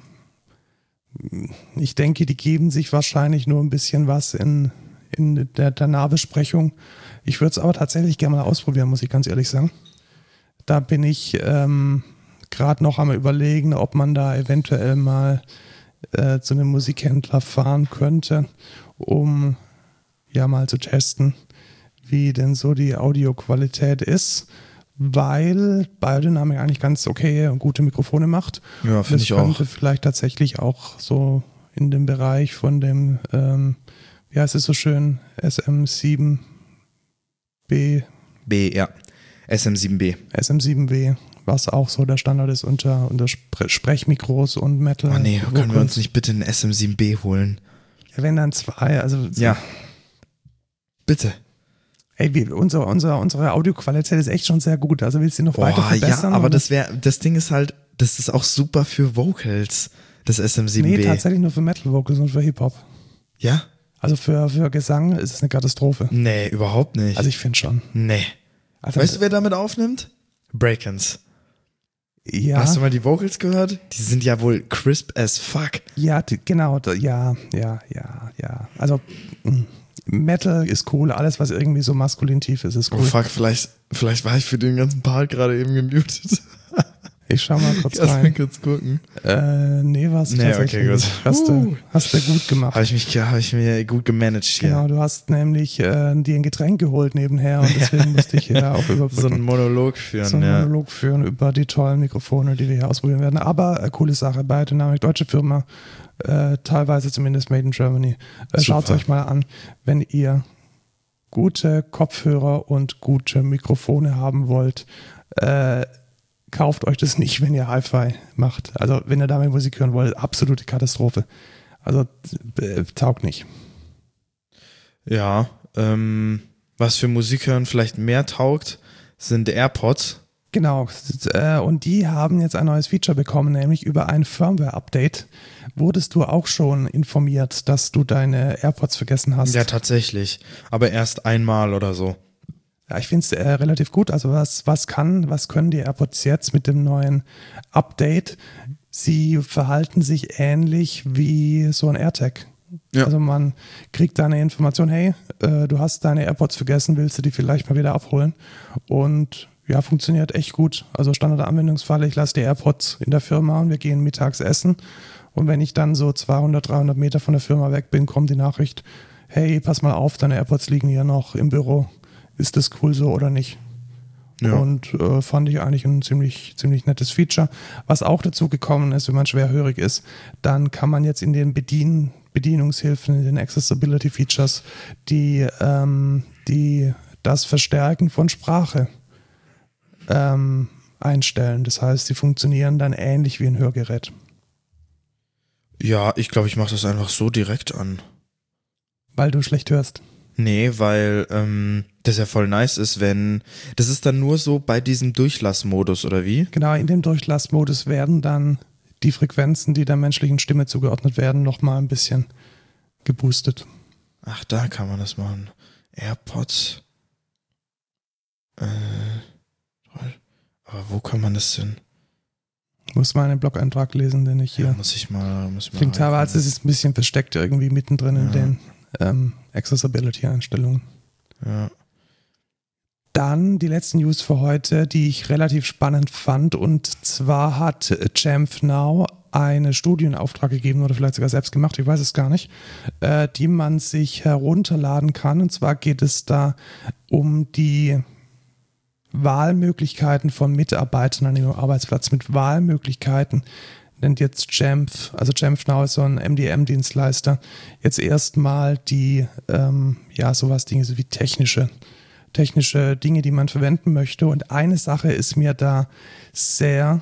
S1: ich denke, die geben sich wahrscheinlich nur ein bisschen was in, in der, der Nahbesprechung. Ich würde es aber tatsächlich gerne mal ausprobieren, muss ich ganz ehrlich sagen. Da bin ich ähm, gerade noch am Überlegen, ob man da eventuell mal äh, zu einem Musikhändler fahren könnte, um ja mal zu testen, wie denn so die Audioqualität ist, weil Bayer Dynamic eigentlich ganz okay und gute Mikrofone macht.
S2: Ja, finde ich auch.
S1: Das könnte vielleicht tatsächlich auch so in dem Bereich von dem, ähm, wie heißt es so schön, S M sieben B.
S2: B, ja. S M sieben B.
S1: S M sieben W was auch so der Standard ist unter, unter Spre- Sprechmikros und Metal.
S2: Oh nee, können wir uns nicht bitte einen S M sieben B holen?
S1: Ja, wenn dann zwei, also.
S2: Ja. Bitte.
S1: Ey, wie, unser, unser, unsere Audioqualität ist echt schon sehr gut. Also willst du noch
S2: Boah,
S1: weiter verbessern?
S2: ja, aber
S1: oder?
S2: das wäre, das Ding ist halt, das ist auch super für Vocals, das S M sieben B.
S1: Nee, tatsächlich nur für Metal Vocals und für Hip-Hop.
S2: Ja?
S1: Also für, für Gesang ist es eine Katastrophe.
S2: Nee, überhaupt nicht.
S1: Also ich finde schon.
S2: Nee.
S1: Also
S2: Weißt du, wer damit aufnimmt? Breakins.
S1: Ja.
S2: Hast du mal die Vocals gehört? Die sind ja wohl crisp as fuck.
S1: Ja, die, genau, da- ja, ja, ja, ja. Also mh, Metal ist cool, alles was irgendwie so maskulin tief ist, ist
S2: Oh
S1: cool.
S2: fuck, vielleicht, vielleicht war ich für den ganzen Part gerade eben gemutet.
S1: Ich schau mal kurz
S2: Lass mal
S1: rein.
S2: kurz gucken.
S1: Äh, nee, was
S2: Nee,
S1: tatsächlich
S2: okay, gut.
S1: nicht. Hast,
S2: Uh.
S1: du, hast du gut gemacht.
S2: Habe ich mich, hab ich mir gut gemanagt hier.
S1: Genau, du hast nämlich äh, dir ein Getränk geholt nebenher und deswegen musste ich hier auch überbrücken.
S2: So einen Monolog führen,
S1: so einen
S2: ja.
S1: Monolog führen über die tollen Mikrofone, die wir hier ausprobieren werden. Aber äh, coole Sache bei Dynamic, deutsche Firma, äh, teilweise zumindest made in Germany. Äh, Schaut es
S2: Super.
S1: euch mal an, wenn ihr gute Kopfhörer und gute Mikrofone haben wollt. Äh, kauft euch das nicht, wenn ihr Hi-Fi macht. Also wenn ihr damit Musik hören wollt, absolute Katastrophe. Also äh, taugt nicht.
S2: Ja, ähm, was für Musik hören vielleicht mehr taugt, sind AirPods.
S1: Genau, äh, und die haben jetzt ein neues Feature bekommen, nämlich über ein Firmware-Update. Wurdest du auch schon informiert, dass du deine AirPods vergessen hast?
S2: Ja, tatsächlich. Aber erst einmal oder so.
S1: Ja, ich finde es äh, relativ gut. Also was, was kann, was können die AirPods jetzt mit dem neuen Update? Sie verhalten sich ähnlich wie so ein AirTag.
S2: Ja.
S1: Also man kriegt da eine Information, hey, äh, du hast deine AirPods vergessen, willst du die vielleicht mal wieder abholen? Und ja, funktioniert echt gut. Also Standard-Anwendungsfall, ich lasse die AirPods in der Firma und wir gehen mittags essen. Und wenn ich dann so zweihundert, dreihundert Meter von der Firma weg bin, kommt die Nachricht, hey, pass mal auf, deine AirPods liegen hier noch im Büro. Ist das cool so oder nicht?
S2: Ja.
S1: Und äh, fand ich eigentlich ein ziemlich, ziemlich nettes Feature. Was auch dazu gekommen ist, wenn man schwerhörig ist, dann kann man jetzt in den Bedien Bedienungshilfen, in den Accessibility Features, die, ähm, die das Verstärken von Sprache ähm, einstellen. Das heißt, sie funktionieren dann ähnlich wie ein Hörgerät.
S2: Ja, ich glaube, ich mache das einfach so direkt an.
S1: Weil du schlecht hörst.
S2: Nee, weil ähm, das ja voll nice ist, wenn... Das ist dann nur so bei diesem Durchlassmodus, oder wie?
S1: Genau, in dem Durchlassmodus werden dann die Frequenzen, die der menschlichen Stimme zugeordnet werden, nochmal ein bisschen geboostet.
S2: Ach, da kann man das machen. AirPods. Äh, toll. Aber wo kann man das denn?
S1: Ich muss mal einen Blog-Eintrag lesen, den ich hier...
S2: Ja, muss ich mal... Muss ich mal
S1: Klingt teilweise, es ist ein bisschen versteckt irgendwie mittendrin in
S2: Ja.
S1: den ähm, Accessibility-Einstellungen.
S2: Ja.
S1: Dann die letzten News für heute, die ich relativ spannend fand. Und zwar hat Jamf Now eine Studie in Auftrag gegeben oder vielleicht sogar selbst gemacht, ich weiß es gar nicht, äh, die man sich herunterladen kann. Und zwar geht es da um die Wahlmöglichkeiten von Mitarbeitern an ihrem Arbeitsplatz. Mit Wahlmöglichkeiten nennt jetzt Jamf, also Jamf Now ist so ein M D M-Dienstleister, jetzt erstmal die, ähm, ja, sowas Dinge so wie technische, technische Dinge, die man verwenden möchte. Und eine Sache ist mir da sehr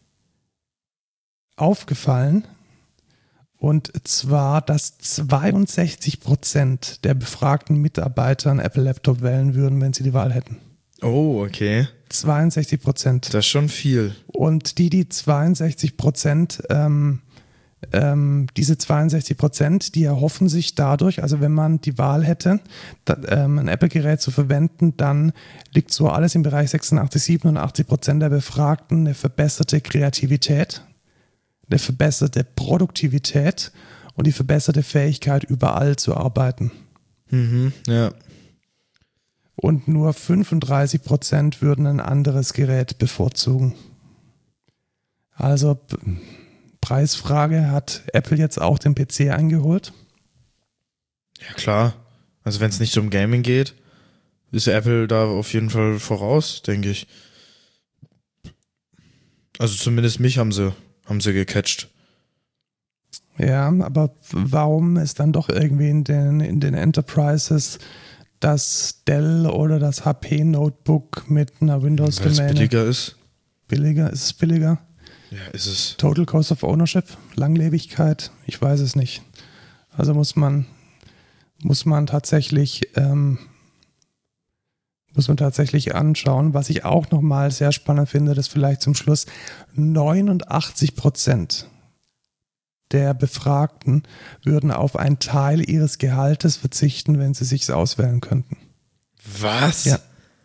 S1: aufgefallen, und zwar, dass zweiundsechzig Prozent der befragten Mitarbeiter einen Apple Laptop wählen würden, wenn sie die Wahl hätten.
S2: Oh, okay.
S1: zweiundsechzig Prozent.
S2: Das ist schon viel.
S1: Und die, die zweiundsechzig Prozent, ähm, ähm, diese zweiundsechzig Prozent, die erhoffen sich dadurch, also wenn man die Wahl hätte, da, ähm, ein Apple-Gerät zu verwenden, dann liegt so alles im Bereich sechsundachtzig, siebenundachtzig Prozent der Befragten eine verbesserte Kreativität, eine verbesserte Produktivität und die verbesserte Fähigkeit, überall zu arbeiten.
S2: Mhm, ja.
S1: Und nur fünfunddreißig Prozent würden ein anderes Gerät bevorzugen. Also p- Preisfrage, hat Apple jetzt auch den P C eingeholt?
S2: Ja, klar. Also wenn es nicht um Gaming geht, ist Apple da auf jeden Fall voraus, denke ich. Also zumindest mich haben sie, haben sie gecatcht.
S1: Ja, aber warum ist dann doch irgendwie in den, in den Enterprises das Dell oder das H P Notebook mit einer
S2: Weil es
S1: Windows-Domäne
S2: billiger ist.
S1: billiger? Ist es billiger?
S2: Ja, ist es.
S1: Total Cost of Ownership, Langlebigkeit, ich weiß es nicht. Also muss man, muss man tatsächlich, ähm, muss man tatsächlich anschauen. Was ich auch nochmal sehr spannend finde, das vielleicht zum Schluss, neunundachtzig Prozent der Befragten würden auf einen Teil ihres Gehaltes verzichten, wenn sie sich auswählen könnten.
S2: Was?
S1: Ja.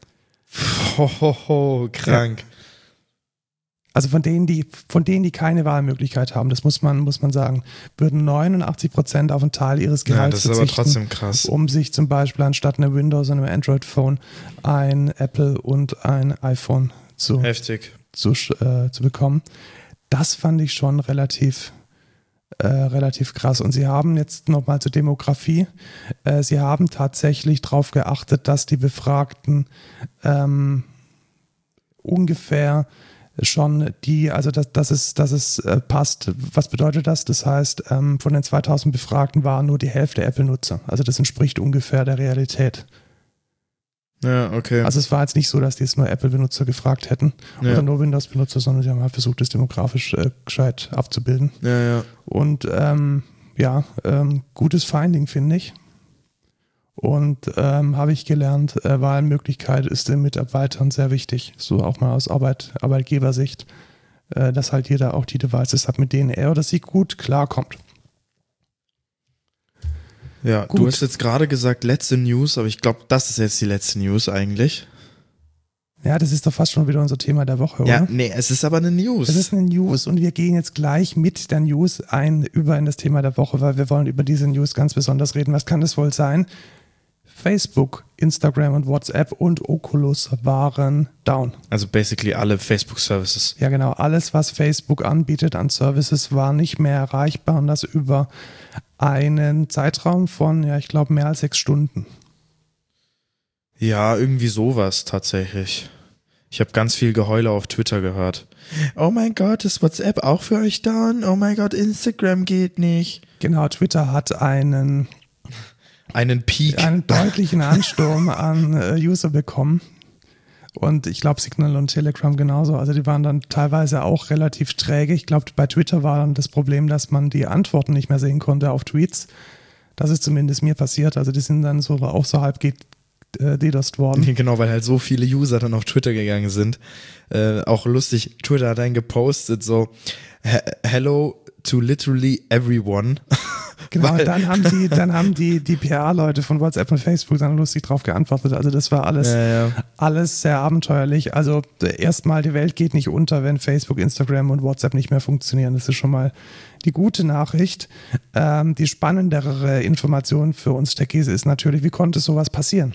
S2: Hohoho, krank.
S1: Ja. Also von denen, die, von denen, die keine Wahlmöglichkeit haben, das muss man, muss man sagen, würden neunundachtzig Prozent auf einen Teil ihres Gehalts
S2: ja, das ist
S1: verzichten,
S2: aber trotzdem krass.
S1: Um sich zum Beispiel anstatt einem Windows und einem Android-Phone ein Apple und ein iPhone zu,
S2: Heftig.
S1: zu, äh, zu bekommen. Das fand ich schon relativ, äh, relativ krass. Und sie haben jetzt nochmal zur Demografie, äh, sie haben tatsächlich darauf geachtet, dass die Befragten ähm, ungefähr schon die, also dass, dass es, dass es äh, passt. Was bedeutet das? Das heißt, ähm, von den zweitausend Befragten waren nur die Hälfte Apple-Nutzer. Also das entspricht ungefähr der Realität.
S2: Ja, okay.
S1: Also es war jetzt nicht so, dass die jetzt nur Apple-Benutzer gefragt hätten
S2: ja.
S1: oder nur Windows-Benutzer, sondern sie haben halt versucht, das demografisch äh, gescheit abzubilden.
S2: Ja, ja.
S1: Und ähm, ja, ähm, gutes Finding, finde ich. Und ähm, habe ich gelernt, äh, Wahlmöglichkeit ist den Mitarbeitern sehr wichtig, so auch mal aus Arbeit, Arbeitgebersicht, äh, dass halt jeder auch die Devices hat, mit denen er oder sie gut klarkommt.
S2: Ja, gut. Du hast jetzt gerade gesagt, letzte News, aber ich glaube, das ist jetzt die letzte News eigentlich.
S1: Ja, das ist doch fast schon wieder unser Thema der Woche, oder?
S2: Ja, nee, es ist aber eine News.
S1: Es ist eine News und wir gehen jetzt gleich mit der News ein über in das Thema der Woche, weil wir wollen über diese News ganz besonders reden. Was kann das wohl sein? Facebook, Instagram und WhatsApp und Oculus waren down.
S2: Also basically alle Facebook-Services.
S1: Ja genau, alles was Facebook anbietet an Services war nicht mehr erreichbar und das über einen Zeitraum von, ja ich glaube mehr als sechs Stunden.
S2: Ja, irgendwie sowas tatsächlich. Ich habe ganz viel Geheule auf Twitter gehört. Oh mein Gott, ist WhatsApp auch für euch down? Oh mein Gott, Instagram geht nicht.
S1: Genau, Twitter hat einen
S2: einen Peak.
S1: einen deutlichen Ansturm an äh, User bekommen. Und ich glaube Signal und Telegram genauso. Also die waren dann teilweise auch relativ träge. Ich glaube, bei Twitter war dann das Problem, dass man die Antworten nicht mehr sehen konnte auf Tweets. Das ist zumindest mir passiert. Also die sind dann so auch so halb ge- äh, dedost worden.
S2: Genau, weil halt so viele User dann auf Twitter gegangen sind. Äh, auch lustig, Twitter hat dann gepostet so Hello to literally everyone.
S1: Genau, und dann haben die, dann haben die, die P R-Leute von WhatsApp und Facebook dann lustig drauf geantwortet. Also das war alles,
S2: ja, ja.
S1: alles sehr abenteuerlich. Also erstmal, die Welt geht nicht unter, wenn Facebook, Instagram und WhatsApp nicht mehr funktionieren. Das ist schon mal die gute Nachricht. Ähm, die spannendere Information für uns Techies ist natürlich, wie konnte sowas passieren?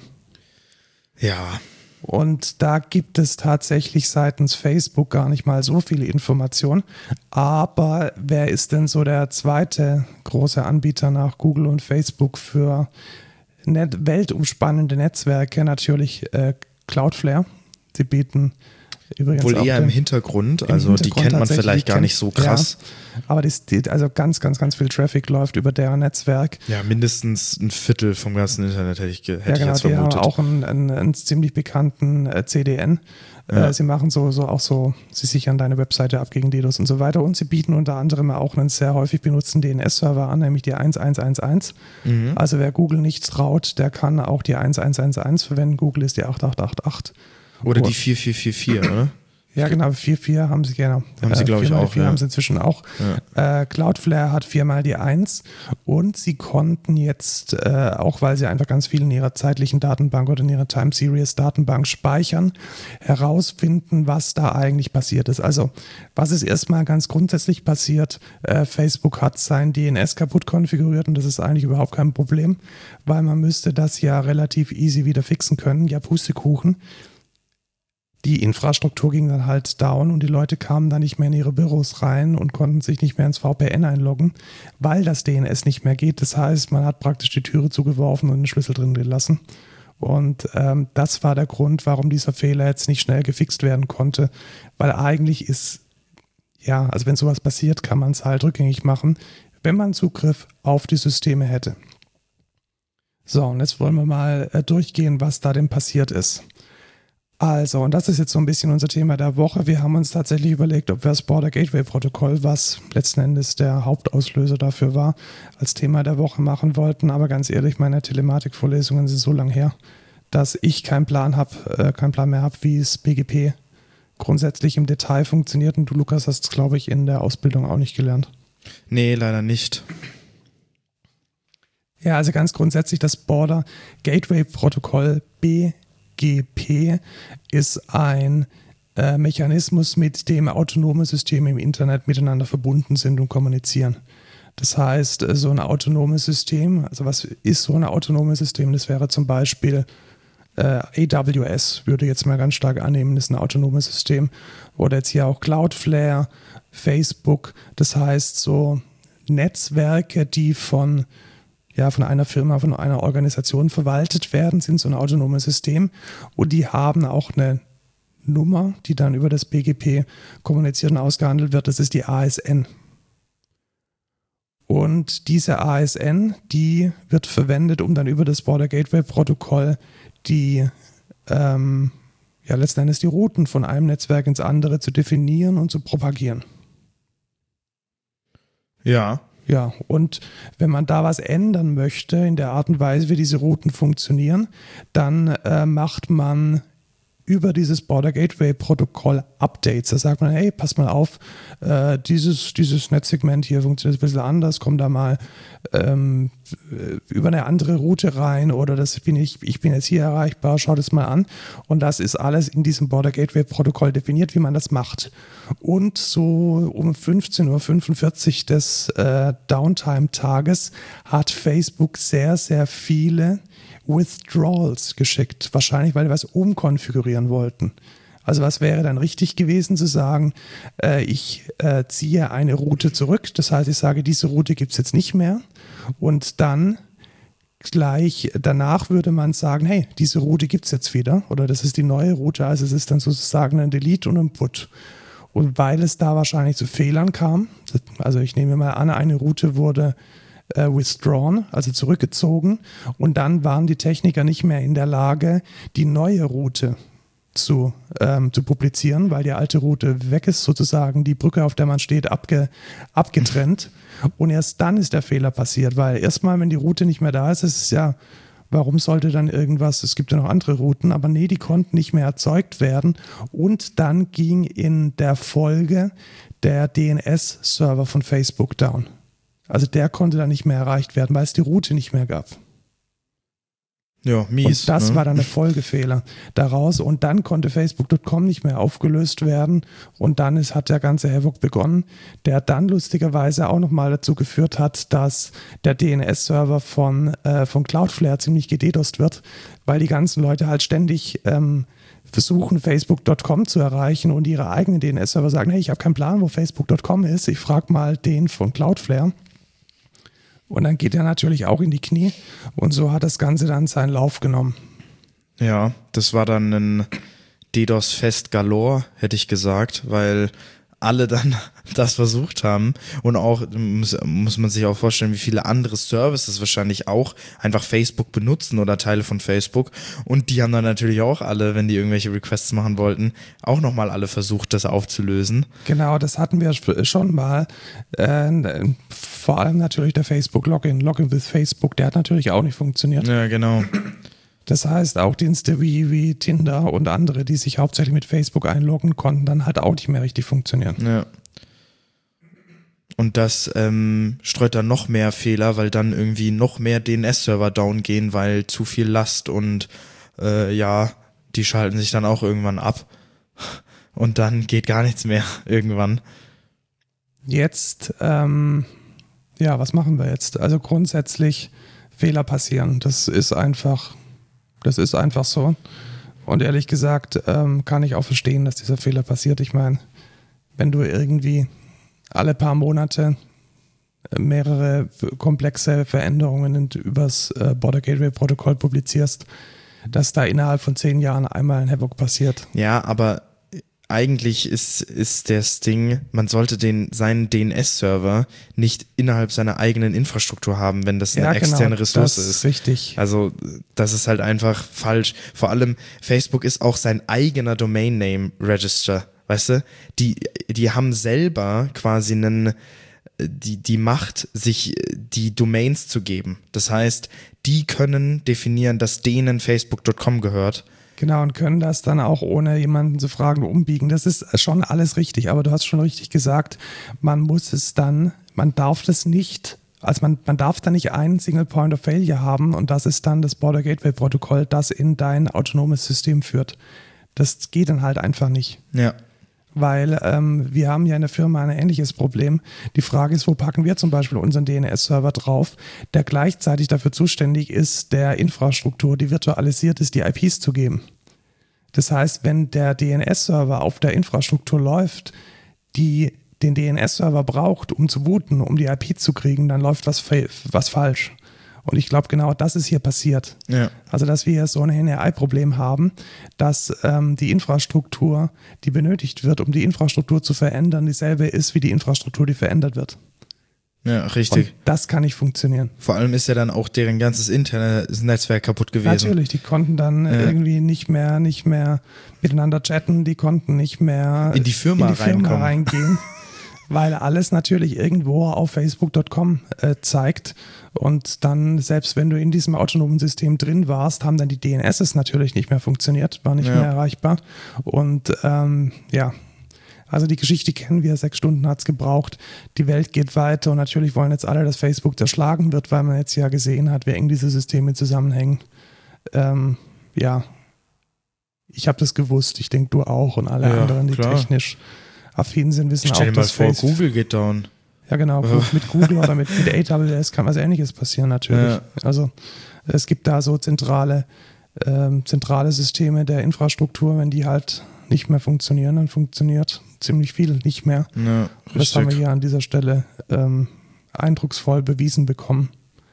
S2: Ja.
S1: Und da gibt es tatsächlich seitens Facebook gar nicht mal so viele Informationen. Aber wer ist denn so der zweite große Anbieter nach Google und Facebook für net- weltumspannende Netzwerke? Natürlich äh, Cloudflare. Sie bieten übrigens
S2: wohl
S1: auch
S2: eher
S1: den,
S2: im Hintergrund,
S1: im
S2: also
S1: Hintergrund
S2: die kennt man
S1: tatsächlich,
S2: vielleicht gar
S1: kennt-
S2: nicht so krass.
S1: Ja, aber das, die, also ganz, ganz, ganz viel Traffic läuft über deren Netzwerk.
S2: Ja, mindestens ein Viertel vom ganzen Internet hätte ich, ge- hätte
S1: Ja,
S2: ich
S1: genau,
S2: jetzt
S1: die haben
S2: vermutet.
S1: auch einen, einen, einen ziemlich bekannten äh, C D N.
S2: Ja.
S1: Äh, sie machen so, so auch so, sie sichern deine Webseite ab gegen DDoS und so weiter. Und sie bieten unter anderem auch einen sehr häufig benutzten D N S-Server an, nämlich die eins eins eins eins.
S2: Mhm.
S1: Also wer Google nichts traut, der kann auch die eins eins eins eins verwenden. Google ist die acht acht acht acht.
S2: Oder
S1: Oh.
S2: die vier vier vier vier, oder?
S1: Ja, genau, vier vier haben sie, genau.
S2: Haben sie, glaub ich,
S1: vier mal
S2: auch,
S1: vier
S2: ja.
S1: haben sie inzwischen auch.
S2: Ja.
S1: Äh, Cloudflare hat viermal die eins und sie konnten jetzt, äh, auch weil sie einfach ganz viel in ihrer zeitlichen Datenbank oder in ihrer Time Series Datenbank speichern, herausfinden, was da eigentlich passiert ist. Also, was ist erstmal ganz grundsätzlich passiert? Äh, Facebook hat sein D N S kaputt konfiguriert und das ist eigentlich überhaupt kein Problem, weil man müsste das ja relativ easy wieder fixen können. Ja, Pustekuchen. Die Infrastruktur ging dann halt down und die Leute kamen dann nicht mehr in ihre Büros rein und konnten sich nicht mehr ins V P N einloggen, weil das D N S nicht mehr geht. Das heißt, man hat praktisch die Türe zugeworfen und den Schlüssel drin gelassen. Und ähm, das war der Grund, warum dieser Fehler jetzt nicht schnell gefixt werden konnte, weil eigentlich ist, ja, also wenn sowas passiert, kann man es halt rückgängig machen, wenn man Zugriff auf die Systeme hätte. So, und jetzt wollen wir mal äh, durchgehen, was da denn passiert ist. Also, und das ist jetzt so ein bisschen unser Thema der Woche. Wir haben uns tatsächlich überlegt, ob wir das Border Gateway Protokoll, was letzten Endes der Hauptauslöser dafür war, als Thema der Woche machen wollten. Aber ganz ehrlich, meine Telematik-Vorlesungen sind so lang her, dass ich keinen Plan habe, äh, keinen Plan mehr habe, wie es B G P grundsätzlich im Detail funktioniert. Und du, Lukas, hast es, glaube ich, in der Ausbildung auch nicht gelernt.
S2: Nee, leider nicht.
S1: Ja, also ganz grundsätzlich das Border Gateway Protokoll B G P ist ein äh, Mechanismus, mit dem autonome Systeme im Internet miteinander verbunden sind und kommunizieren. Das heißt, so ein autonomes System, also was ist so ein autonomes System? Das wäre zum Beispiel äh, A W S, würde jetzt mal ganz stark annehmen, ist ein autonomes System. Oder jetzt hier auch Cloudflare, Facebook, das heißt so Netzwerke, die von ja, von einer Firma, von einer Organisation verwaltet werden, sind so ein autonomes System und die haben auch eine Nummer, die dann über das B G P kommuniziert und ausgehandelt wird, das ist die A S N. Und diese A S N, die wird verwendet, um dann über das Border Gateway Protokoll die, ähm, ja, letzten Endes die Routen von einem Netzwerk ins andere zu definieren und zu propagieren.
S2: Ja.
S1: Ja, und wenn man da was ändern möchte in der Art und Weise, wie diese Routen funktionieren, dann äh, macht man über dieses Border Gateway Protokoll Updates. Da sagt man, hey, pass mal auf, äh, dieses, dieses Netzsegment hier funktioniert ein bisschen anders, komm da mal ähm, über eine andere Route rein oder das bin ich, ich bin jetzt hier erreichbar, schau das mal an. Und das ist alles in diesem Border Gateway Protokoll definiert, wie man das macht. Und so um fünfzehn Uhr fünfundvierzig des äh, Downtime-Tages hat Facebook sehr, sehr viele Withdrawals geschickt. Wahrscheinlich, weil wir was umkonfigurieren wollten. Also was wäre dann richtig gewesen zu sagen, äh, ich äh, ziehe eine Route zurück. Das heißt, ich sage, diese Route gibt es jetzt nicht mehr. Und dann gleich danach würde man sagen, hey, diese Route gibt es jetzt wieder. Oder das ist die neue Route. Also es ist dann sozusagen ein Delete und ein Put. Und weil es da wahrscheinlich zu Fehlern kam, also ich nehme mal an, eine Route wurde äh, withdrawn, also zurückgezogen und dann waren die Techniker nicht mehr in der Lage, die neue Route zu, ähm, zu publizieren, weil die alte Route weg ist, sozusagen die Brücke, auf der man steht, abge, abgetrennt. Und erst dann ist der Fehler passiert, weil erstmal, wenn die Route nicht mehr da ist, ist es ja, warum sollte dann irgendwas, es gibt ja noch andere Routen, aber nee, die konnten nicht mehr erzeugt werden. Und dann ging in der Folge der D N S-Server von Facebook down. Also der konnte dann nicht mehr erreicht werden, weil es die Route nicht mehr gab.
S2: Ja, mies.
S1: Und das
S2: ne?
S1: war dann der Folgefehler daraus. Und dann konnte Facebook Punkt com nicht mehr aufgelöst werden. Und dann ist, hat der ganze Havoc begonnen, der dann lustigerweise auch nochmal dazu geführt hat, dass der D N S-Server von, äh, von Cloudflare ziemlich gededost wird, weil die ganzen Leute halt ständig ähm, versuchen, Facebook Punkt com zu erreichen und ihre eigenen D N S-Server sagen, hey, ich habe keinen Plan, wo Facebook Punkt com ist. Ich frage mal den von Cloudflare. Und dann geht er natürlich auch in die Knie und so hat das Ganze dann seinen Lauf genommen.
S2: Ja, das war dann ein DDoS-Fest galore, hätte ich gesagt, weil alle dann das versucht haben und auch muss, muss man sich auch vorstellen, wie viele andere Services wahrscheinlich auch einfach Facebook benutzen oder Teile von Facebook und die haben dann natürlich auch alle, wenn die irgendwelche Requests machen wollten, auch nochmal alle versucht, das aufzulösen.
S1: Genau, das hatten wir schon mal. Äh, vor allem natürlich der Facebook-Login, Login with Facebook, der hat natürlich auch nicht funktioniert.
S2: Ja, genau.
S1: Das heißt, auch Dienste wie, wie Tinder und andere, die sich hauptsächlich mit Facebook einloggen konnten, dann halt auch nicht mehr richtig funktionieren.
S2: Ja. Und das ähm, streut dann noch mehr Fehler, weil dann irgendwie noch mehr D N S-Server down gehen, weil zu viel Last und äh, ja, die schalten sich dann auch irgendwann ab. Und dann geht gar nichts mehr irgendwann.
S1: Jetzt, ähm, ja, was machen wir jetzt? Also grundsätzlich Fehler passieren. Das ist einfach... Das ist einfach so. Und ehrlich gesagt ähm, kann ich auch verstehen, dass dieser Fehler passiert. Ich meine, wenn du irgendwie alle paar Monate mehrere komplexe Veränderungen übers äh, Border Gateway Protokoll publizierst, dass da innerhalb von zehn Jahren einmal ein Havoc passiert.
S2: Ja, aber eigentlich ist, ist das Ding, man sollte den, seinen D N S-Server nicht innerhalb seiner eigenen Infrastruktur haben, wenn das eine
S1: Ja,
S2: externe
S1: genau,
S2: Ressource
S1: das
S2: ist.
S1: ist richtig.
S2: Also das ist halt einfach falsch. Vor allem Facebook ist auch sein eigener Domain-Name-Register, weißt du? Die, die haben selber quasi einen, die, die Macht, sich die Domains zu geben. Das heißt, die können definieren, dass denen Facebook Punkt com gehört.
S1: Genau, und können das dann auch ohne jemanden zu fragen umbiegen. Das ist schon alles richtig, aber du hast schon richtig gesagt, man muss es dann, man darf das nicht, also man, man darf da nicht einen Single Point of Failure haben und das ist dann das Border Gateway Protokoll, das in dein autonomes System führt. Das geht dann halt einfach nicht.
S2: Ja.
S1: Weil ähm, wir haben ja in der Firma ein ähnliches Problem. Die Frage ist, wo packen wir zum Beispiel unseren D N S-Server drauf, der gleichzeitig dafür zuständig ist, der Infrastruktur, die virtualisiert ist, die I Ps zu geben. Das heißt, wenn der D N S-Server auf der Infrastruktur läuft, die den D N S-Server braucht, um zu booten, um die I P zu kriegen, dann läuft was, was falsch. Und ich glaube, genau das ist hier passiert.
S2: Ja.
S1: Also, dass wir hier so ein N R I-Problem haben, dass ähm, die Infrastruktur, die benötigt wird, um die Infrastruktur zu verändern, dieselbe ist wie die Infrastruktur, die verändert wird.
S2: Ja, richtig.
S1: Und das kann nicht funktionieren.
S2: Vor allem ist ja dann auch deren ganzes internes Netzwerk kaputt gewesen.
S1: Natürlich, die konnten dann
S2: ja.
S1: irgendwie nicht mehr, nicht mehr miteinander chatten, die konnten nicht mehr
S2: in die Firma,
S1: in die Firma
S2: reinkommen.
S1: reingehen. Weil alles natürlich irgendwo auf Facebook Punkt com äh, zeigt und dann, selbst wenn du in diesem autonomen System drin warst, haben dann die D N Ss natürlich nicht mehr funktioniert, war nicht
S2: ja.
S1: mehr erreichbar und ähm, ja, also die Geschichte kennen wir, sechs Stunden hat es gebraucht, die Welt geht weiter und natürlich wollen jetzt alle, dass Facebook zerschlagen wird, weil man jetzt ja gesehen hat, wie eng diese Systeme zusammenhängen. Ähm, ja, ich habe das gewusst, ich denke du auch und alle
S2: ja,
S1: anderen, die
S2: klar.
S1: technisch affin sind, wissen
S2: Stell dir
S1: auch,
S2: mal
S1: dass
S2: vor,
S1: Facebook,
S2: Google geht down.
S1: Ja, genau. Mit Google oder mit, mit A W S kann was Ähnliches passieren, natürlich.
S2: Ja.
S1: Also, es gibt da so zentrale, ähm, zentrale Systeme der Infrastruktur. Wenn die halt nicht mehr funktionieren, dann funktioniert ziemlich viel nicht mehr.
S2: Ja,
S1: das haben wir hier an dieser Stelle ähm, eindrucksvoll bewiesen bekommen.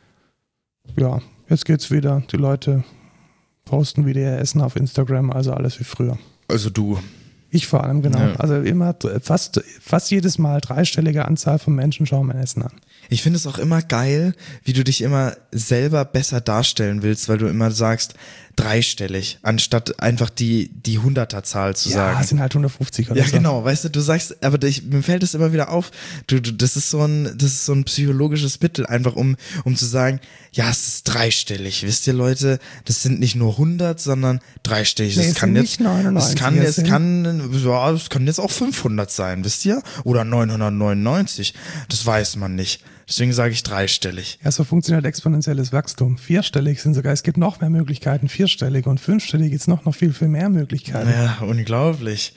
S1: Ja, jetzt geht's wieder. Die Leute posten wieder ihr Essen auf Instagram, also alles wie früher.
S2: Also du.
S1: Ich vor allem, genau.
S2: Ja.
S1: Also immer fast, fast jedes Mal dreistellige Anzahl von Menschen schauen mein Essen an.
S2: Ich finde es auch immer geil, wie du dich immer selber besser darstellen willst, weil du immer sagst, dreistellig, anstatt einfach die, die Hunderterzahl zu
S1: ja,
S2: sagen.
S1: Ja, sind halt hundertfünfzig oder
S2: ja,
S1: so.
S2: Ja, genau, weißt du, du sagst, aber ich, mir fällt es immer wieder auf, du, du, das ist so ein, das ist so ein psychologisches Mittel, einfach um, um zu sagen, ja, es ist dreistellig, wisst ihr Leute, das sind nicht nur hundert, sondern dreistellig.
S1: Nee,
S2: das
S1: es
S2: kann
S1: sind
S2: jetzt,
S1: nicht neunundneunzig,
S2: es kann,
S1: es
S2: es
S1: sind-
S2: kann, ja, es kann jetzt auch fünfhundert sein, wisst ihr? Oder neunhundertneunundneunzig, das weiß man nicht. Deswegen sage ich dreistellig.
S1: Ja, so funktioniert exponentielles Wachstum. Vierstellig sind sogar, es gibt noch mehr Möglichkeiten, vierstellig und fünfstellig gibt es noch, noch viel, viel mehr Möglichkeiten.
S2: Ja, unglaublich.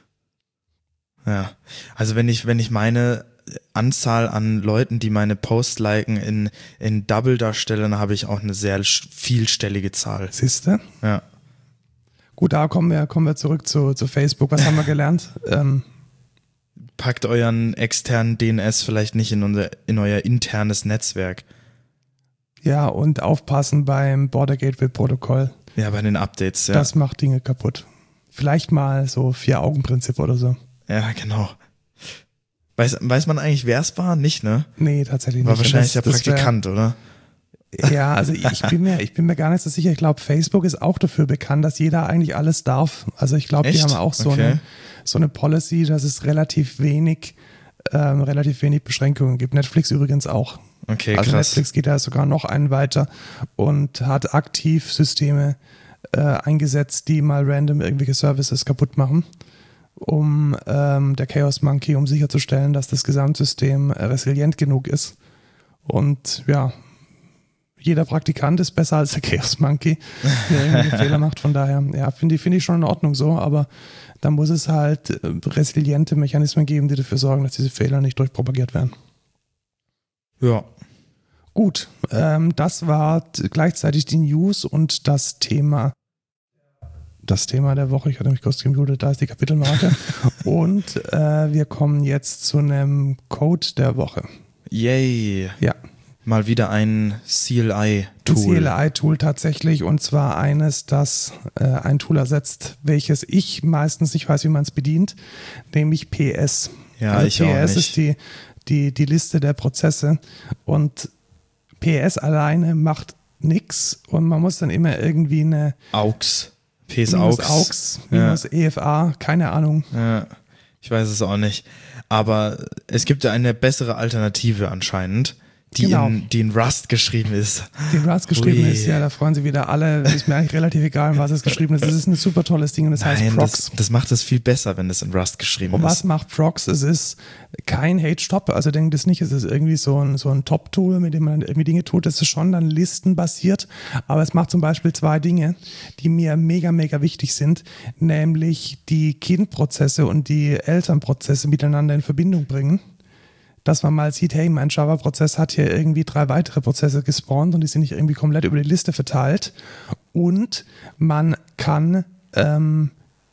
S2: Ja, also wenn ich, wenn ich meine Anzahl an Leuten, die meine Posts liken, in, in Double darstelle, dann habe ich auch eine sehr vielstellige Zahl.
S1: Siehste?
S2: Ja.
S1: Gut, da kommen wir, kommen wir zurück zu, zu Facebook. Was haben wir gelernt? ähm,
S2: Packt euren externen D N S vielleicht nicht in, unser, in euer internes Netzwerk.
S1: ja, und aufpassen beim Border Gateway Protokoll.
S2: Ja, bei den Updates, ja.
S1: Das macht Dinge kaputt. Vielleicht mal so Vier-Augen-Prinzip oder so.
S2: Ja, genau. Weiß, weiß man eigentlich, wer es war? Nicht, ne?
S1: Nee, tatsächlich
S2: War
S1: nicht.
S2: wahrscheinlich
S1: Das-
S2: der
S1: das wär-
S2: Praktikant, oder?
S1: Ja, also ich bin mir, ich bin mir gar nicht so sicher. Ich glaube, Facebook ist auch dafür bekannt, dass jeder eigentlich alles darf. Also ich glaube, die
S2: Echt?
S1: haben auch so,
S2: Okay.
S1: eine, so eine Policy, dass es relativ wenig, ähm, relativ wenig Beschränkungen gibt. Netflix übrigens auch.
S2: Okay,
S1: Also
S2: krass.
S1: Netflix geht da sogar noch einen weiter und hat aktiv Systeme äh, eingesetzt, die mal random irgendwelche Services kaputt machen, um ähm, der Chaos Monkey, um sicherzustellen, dass das Gesamtsystem äh, resilient genug ist. Und ja, jeder Praktikant ist besser als der Chaos Monkey, der irgendwie Fehler macht. Von daher, ja, finde ich, finde ich schon in Ordnung so, aber da muss es halt äh, resiliente Mechanismen geben, die dafür sorgen, dass diese Fehler nicht durchpropagiert werden.
S2: Ja.
S1: Gut, ähm, das war t- gleichzeitig die News und das Thema, das Thema der Woche. Ich hatte mich kurz gemutet, da ist die Kapitelmarke. Und äh, wir kommen jetzt zu einem Code der Woche.
S2: Yay.
S1: Ja,
S2: Mal wieder ein C L I Tool.
S1: C L I-Tool tatsächlich, und zwar eines, das äh, ein Tool ersetzt, welches ich meistens nicht weiß, wie man es bedient, nämlich P S.
S2: Ja,
S1: also
S2: ich
S1: P S
S2: auch nicht.
S1: ist die, die, die Liste der Prozesse, und P S alleine macht nichts, und man muss dann immer irgendwie eine
S2: A U X. P S
S1: minus
S2: A U X.
S1: A U X, minus
S2: Ja.
S1: E F A, keine Ahnung.
S2: Ja, ich weiß es auch nicht. Aber es gibt ja eine bessere Alternative anscheinend, die,
S1: Genau.
S2: in, die in Rust geschrieben ist.
S1: Die in Rust geschrieben
S2: Ui.
S1: ist, ja, da freuen sich wieder alle. Ist mir eigentlich relativ egal, was es geschrieben ist. Es ist ein super tolles Ding, und das heißt
S2: Nein,
S1: Prox.
S2: das, das macht es viel besser, wenn es in Rust geschrieben
S1: Und
S2: ist.
S1: was macht Prox? Es ist kein Hate-Stop, also denkt es nicht, es ist irgendwie so ein, so ein Top-Tool, mit dem man irgendwie Dinge tut. Es ist schon dann listenbasiert, aber es macht zum Beispiel zwei Dinge, die mir mega, mega wichtig sind, nämlich die Kindprozesse und die Elternprozesse miteinander in Verbindung bringen. Dass man mal sieht, hey, mein Java-Prozess hat hier irgendwie drei weitere Prozesse gespawnt und die sind nicht irgendwie komplett über die Liste verteilt. Und man kann, ähm,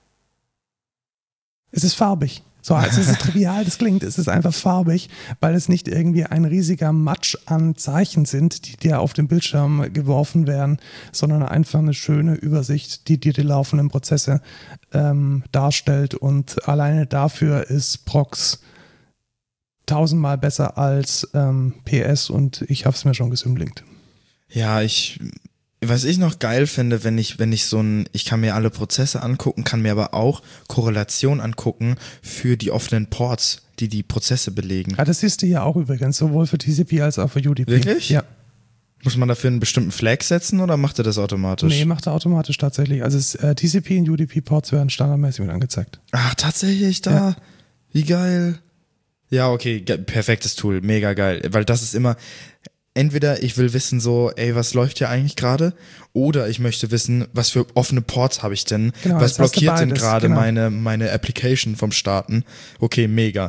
S1: es ist farbig. So, also es ist trivial, das klingt, es ist einfach farbig, weil es nicht irgendwie ein riesiger Matsch an Zeichen sind, die dir auf den Bildschirm geworfen werden, sondern einfach eine schöne Übersicht, die dir die laufenden Prozesse ähm, darstellt. Und alleine dafür ist Prox tausendmal besser als ähm, P S, und ich habe es mir schon gesümmlingt.
S2: Ja, ich, was ich noch geil finde, wenn ich, wenn ich so ein, ich kann mir alle Prozesse angucken, kann mir aber auch Korrelation angucken für die offenen Ports, die die Prozesse belegen.
S1: Ja, das siehst du ja auch übrigens, sowohl für T C P als auch für U D P.
S2: Wirklich?
S1: Ja.
S2: Muss man dafür einen bestimmten Flag setzen oder macht er das automatisch?
S1: Nee, macht er automatisch tatsächlich. Also es, äh, T C P und U D P-Ports werden standardmäßig mit angezeigt.
S2: Ach, tatsächlich da?
S1: Ja.
S2: Wie geil. Ja, okay, ge- perfektes Tool, mega geil. Weil das ist immer, entweder ich will wissen so, ey, was läuft hier eigentlich gerade? Oder ich möchte wissen, was für offene Ports habe ich denn?
S1: Genau,
S2: was
S1: jetzt hast du
S2: blockiert denn
S1: beides,
S2: gerade
S1: genau.
S2: meine, meine Application vom Starten? Okay, mega.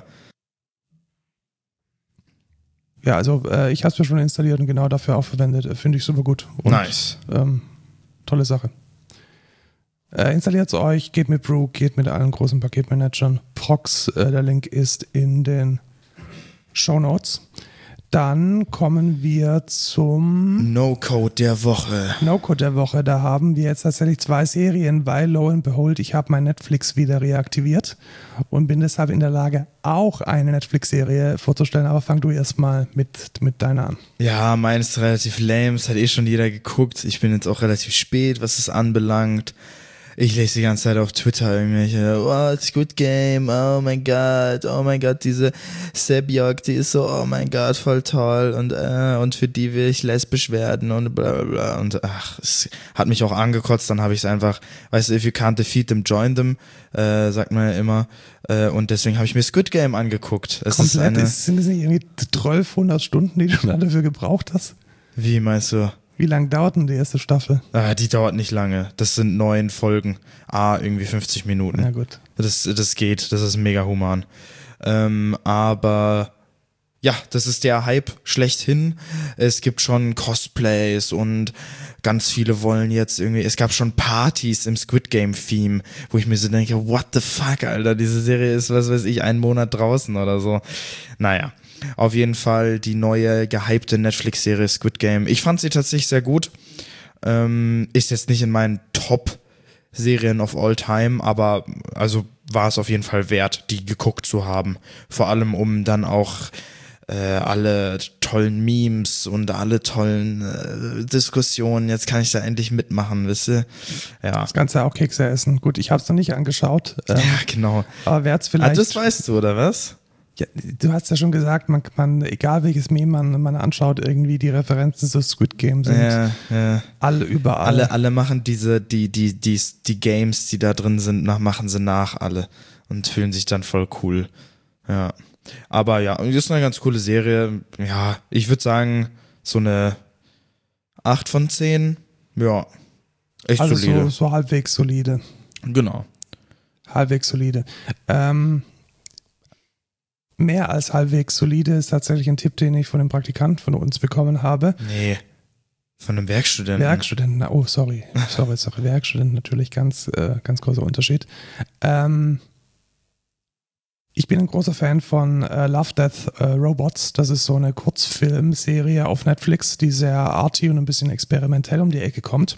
S1: Ja, also äh, ich habe es mir schon installiert und genau dafür auch verwendet. Finde ich super gut. Und,
S2: Nice.
S1: Ähm, tolle Sache. Äh, installiert es euch, geht mit Brew, geht mit allen großen Paketmanagern. Prox, äh, der Link ist in den Shownotes. Dann kommen wir zum
S2: No-Code der Woche.
S1: No-Code der Woche. Da haben wir jetzt tatsächlich zwei Serien, weil lo and behold, ich habe mein Netflix wieder reaktiviert und bin deshalb in der Lage, auch eine Netflix-Serie vorzustellen. Aber fang du erstmal mit, mit deiner an.
S2: Ja, meins ist relativ lame, es hat eh schon jeder geguckt. Ich bin jetzt auch relativ spät, was es anbelangt. Ich lese die ganze Zeit auf Twitter irgendwelche, oh, Squid Game, oh mein Gott, oh mein Gott, diese Sebjok, die ist so, oh mein Gott, voll toll und äh, und für die will ich lesbisch werden und bla bla bla und ach, es hat mich auch angekotzt, dann habe ich es einfach, weißt du, if you can't defeat them, join them, äh, sagt man ja immer, äh, und deswegen habe ich mir Squid Game angeguckt. Es ist
S1: Komplett,
S2: eine,
S1: ist, sind das nicht irgendwie zwölfhundert Stunden, die du dann dafür gebraucht hast?
S2: wie meinst du?
S1: Wie lange dauert denn die erste Staffel?
S2: Ah, die dauert nicht lange. Das sind neun Folgen. Ah, irgendwie fünfzig Minuten.
S1: Na gut.
S2: Das, das geht. Das ist mega human. Ähm, aber ja, das ist der Hype schlechthin. Es gibt schon Cosplays und ganz viele wollen jetzt irgendwie, es gab schon Partys im Squid Game Theme, wo ich mir so denke, what the fuck, Alter, diese Serie ist, was weiß ich, einen Monat draußen oder so. Naja. Auf jeden Fall die neue, gehypte Netflix-Serie Squid Game. Ich fand sie tatsächlich sehr gut. Ähm, ist jetzt nicht in meinen Top-Serien of all time, aber also war es auf jeden Fall wert, die geguckt zu haben. Vor allem, um dann auch äh, alle tollen Memes und alle tollen äh, Diskussionen, jetzt kann ich da endlich mitmachen, wisst ihr? Ja.
S1: Das Ganze auch Kekse essen. Gut, ich habe es noch nicht angeschaut. Ähm,
S2: Ja, genau.
S1: aber wer es
S2: Ah,
S1: vielleicht...
S2: das weißt du, oder was?
S1: Ja, du hast ja schon gesagt, man, man, egal welches Meme man, man anschaut, irgendwie die Referenzen zu Squid Game sind
S2: Ja, ja.
S1: alle überall.
S2: Alle, alle machen diese, die, die, die, die Games, die da drin sind, nach, machen sie nach alle und fühlen sich dann voll cool. Ja. Aber ja, das ist eine ganz coole Serie. Ja, ich würde sagen, so eine acht von zehn. Ja. Echt
S1: also
S2: solide.
S1: so, so halbwegs solide.
S2: Genau.
S1: Halbwegs solide. Ähm, mehr als halbwegs solide ist tatsächlich ein Tipp, den ich von dem Praktikanten von uns bekommen habe.
S2: Nee. Von einem Werkstudenten.
S1: Werkstudenten, oh sorry, sorry, sorry, Werkstudenten natürlich ganz, äh, ganz großer Unterschied. Ähm, Ich bin ein großer Fan von äh, Love, Death, äh, Robots. Das ist so eine Kurzfilmserie auf Netflix, die sehr arty und ein bisschen experimentell um die Ecke kommt.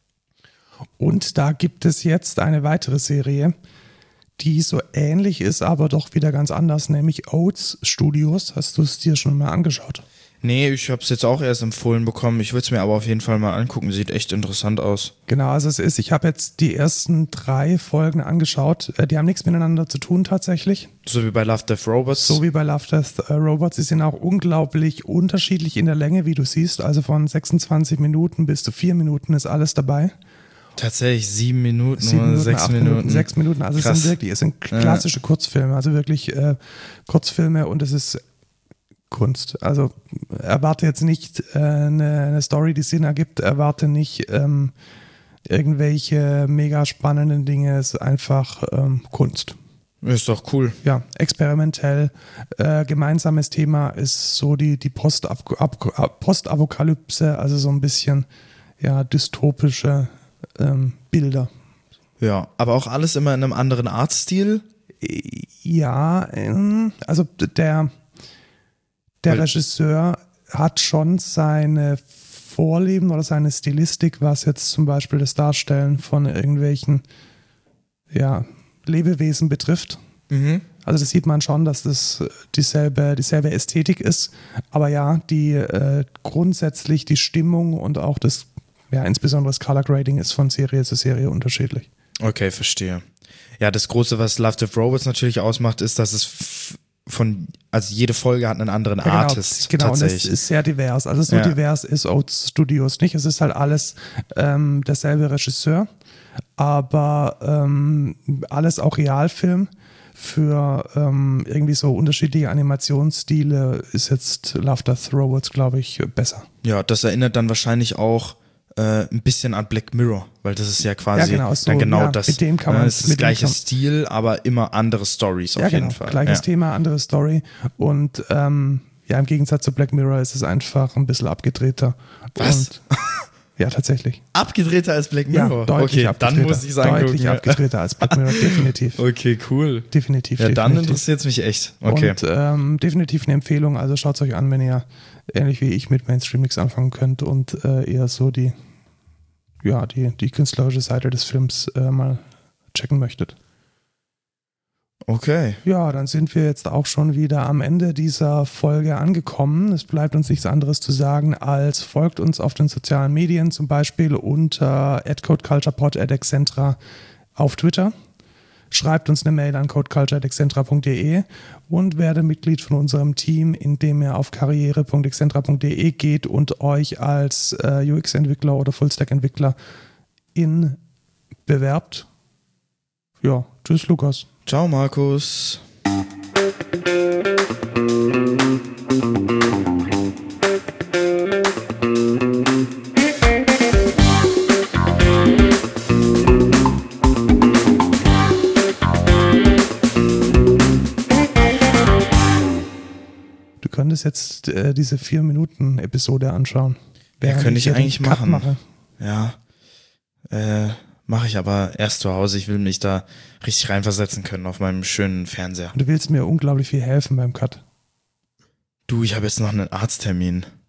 S1: Und da gibt es jetzt eine weitere Serie, die so ähnlich ist, aber doch wieder ganz anders, nämlich Oats Studios. Hast du es dir schon mal angeschaut?
S2: Nee, ich habe es jetzt auch erst empfohlen bekommen. Ich würde es mir aber auf jeden Fall mal angucken. Sieht echt interessant aus.
S1: Genau, also es ist, ich habe jetzt die ersten drei Folgen angeschaut. Die haben nichts miteinander zu tun tatsächlich.
S2: So wie bei Love, Death, Robots?
S1: So wie bei Love, Death, äh, Robots. Sie sind auch unglaublich unterschiedlich in der Länge, wie du siehst. Also von sechsundzwanzig Minuten bis zu vier Minuten ist alles dabei.
S2: Tatsächlich sieben Minuten
S1: Sieben
S2: oder
S1: Minuten,
S2: sechs
S1: acht
S2: Minuten.
S1: Minuten. Sechs Minuten, also
S2: Krass.
S1: es sind wirklich, es sind klassische ja. Kurzfilme, also wirklich äh, Kurzfilme und es ist Kunst. Also erwarte jetzt nicht äh, eine, eine Story, die Sinn ergibt, erwarte nicht ähm, irgendwelche mega spannenden Dinge, es ist einfach ähm, Kunst.
S2: Ist doch cool.
S1: Ja, experimentell. Äh, gemeinsames Thema ist so die, die Postapokalypse, also so ein bisschen ja, dystopische ähm, Bilder.
S2: Ja, aber auch alles immer in einem anderen Artstil?
S1: Ja, ähm, also der Der Weil Regisseur hat schon seine Vorlieben oder seine Stilistik, was jetzt zum Beispiel das Darstellen von irgendwelchen ja, Lebewesen betrifft. Mhm. Also das sieht man schon, dass das dieselbe, dieselbe Ästhetik ist. Aber ja, die äh, grundsätzlich die Stimmung und auch das, ja, insbesondere das Color Grading ist von Serie zu Serie unterschiedlich.
S2: Okay, verstehe. Ja, das Große, was Love, Death, Robots natürlich ausmacht, ist, dass es f- von, also jede Folge hat einen anderen ja, genau, Artist.
S1: Genau,
S2: tatsächlich.
S1: Und es ist sehr divers. Also so
S2: ja.
S1: divers ist Oats Studios nicht. Es ist halt alles ähm, derselbe Regisseur, aber ähm, alles auch Realfilm. Für ähm, irgendwie so unterschiedliche Animationsstile ist jetzt Love, Death, Robots, glaube ich, besser.
S2: Ja, das erinnert dann wahrscheinlich auch äh, ein bisschen an Black Mirror, weil das ist ja quasi
S1: ja, genau, so,
S2: dann genau
S1: ja,
S2: das.
S1: Mit dem kann man,
S2: es ist das gleiche Stil, aber immer andere Stories auf
S1: ja,
S2: jeden
S1: genau,
S2: Fall.
S1: Gleiches
S2: ja.
S1: Thema, andere Story und ähm, ja, im Gegensatz zu Black Mirror ist es einfach ein bisschen abgedrehter.
S2: Was?
S1: Und, ja, tatsächlich.
S2: Abgedrehter als Black Mirror?
S1: Ja, deutlich
S2: okay,
S1: abgedrehter.
S2: Dann muss ich sagen,
S1: deutlich abgedrehter als Black Mirror, definitiv.
S2: Okay, cool.
S1: Definitiv.
S2: Ja,
S1: definitiv.
S2: dann interessiert es mich echt. Okay.
S1: Und ähm, definitiv eine Empfehlung, also schaut es euch an, wenn ihr ähnlich wie ich mit Mainstream nichts anfangen könnt und äh, eher so die, ja, die, die künstlerische Seite des Films äh, mal checken möchtet.
S2: Okay.
S1: Ja, dann sind wir jetzt auch schon wieder am Ende dieser Folge angekommen. Es bleibt uns nichts anderes zu sagen, als folgt uns auf den sozialen Medien, zum Beispiel unter at codeculturepod at excentra auf Twitter. Schreibt uns eine Mail an codeculture at excentra punkt de und werdet Mitglied von unserem Team, indem ihr auf karriere punkt excentra punkt de geht und euch als äh, U X-Entwickler oder Fullstack-Entwickler in bewerbt. Ja, tschüss Lukas.
S2: Ciao Markus.
S1: Du könntest jetzt äh, diese vier Minuten Episode anschauen.
S2: Ja, könnte ich eigentlich machen.
S1: Mache.
S2: Ja, äh, mache ich aber erst zu Hause. Ich will mich da richtig reinversetzen können auf meinem schönen Fernseher.
S1: Und du willst mir unglaublich viel helfen beim Cut.
S2: Du, ich habe jetzt noch einen Arzttermin.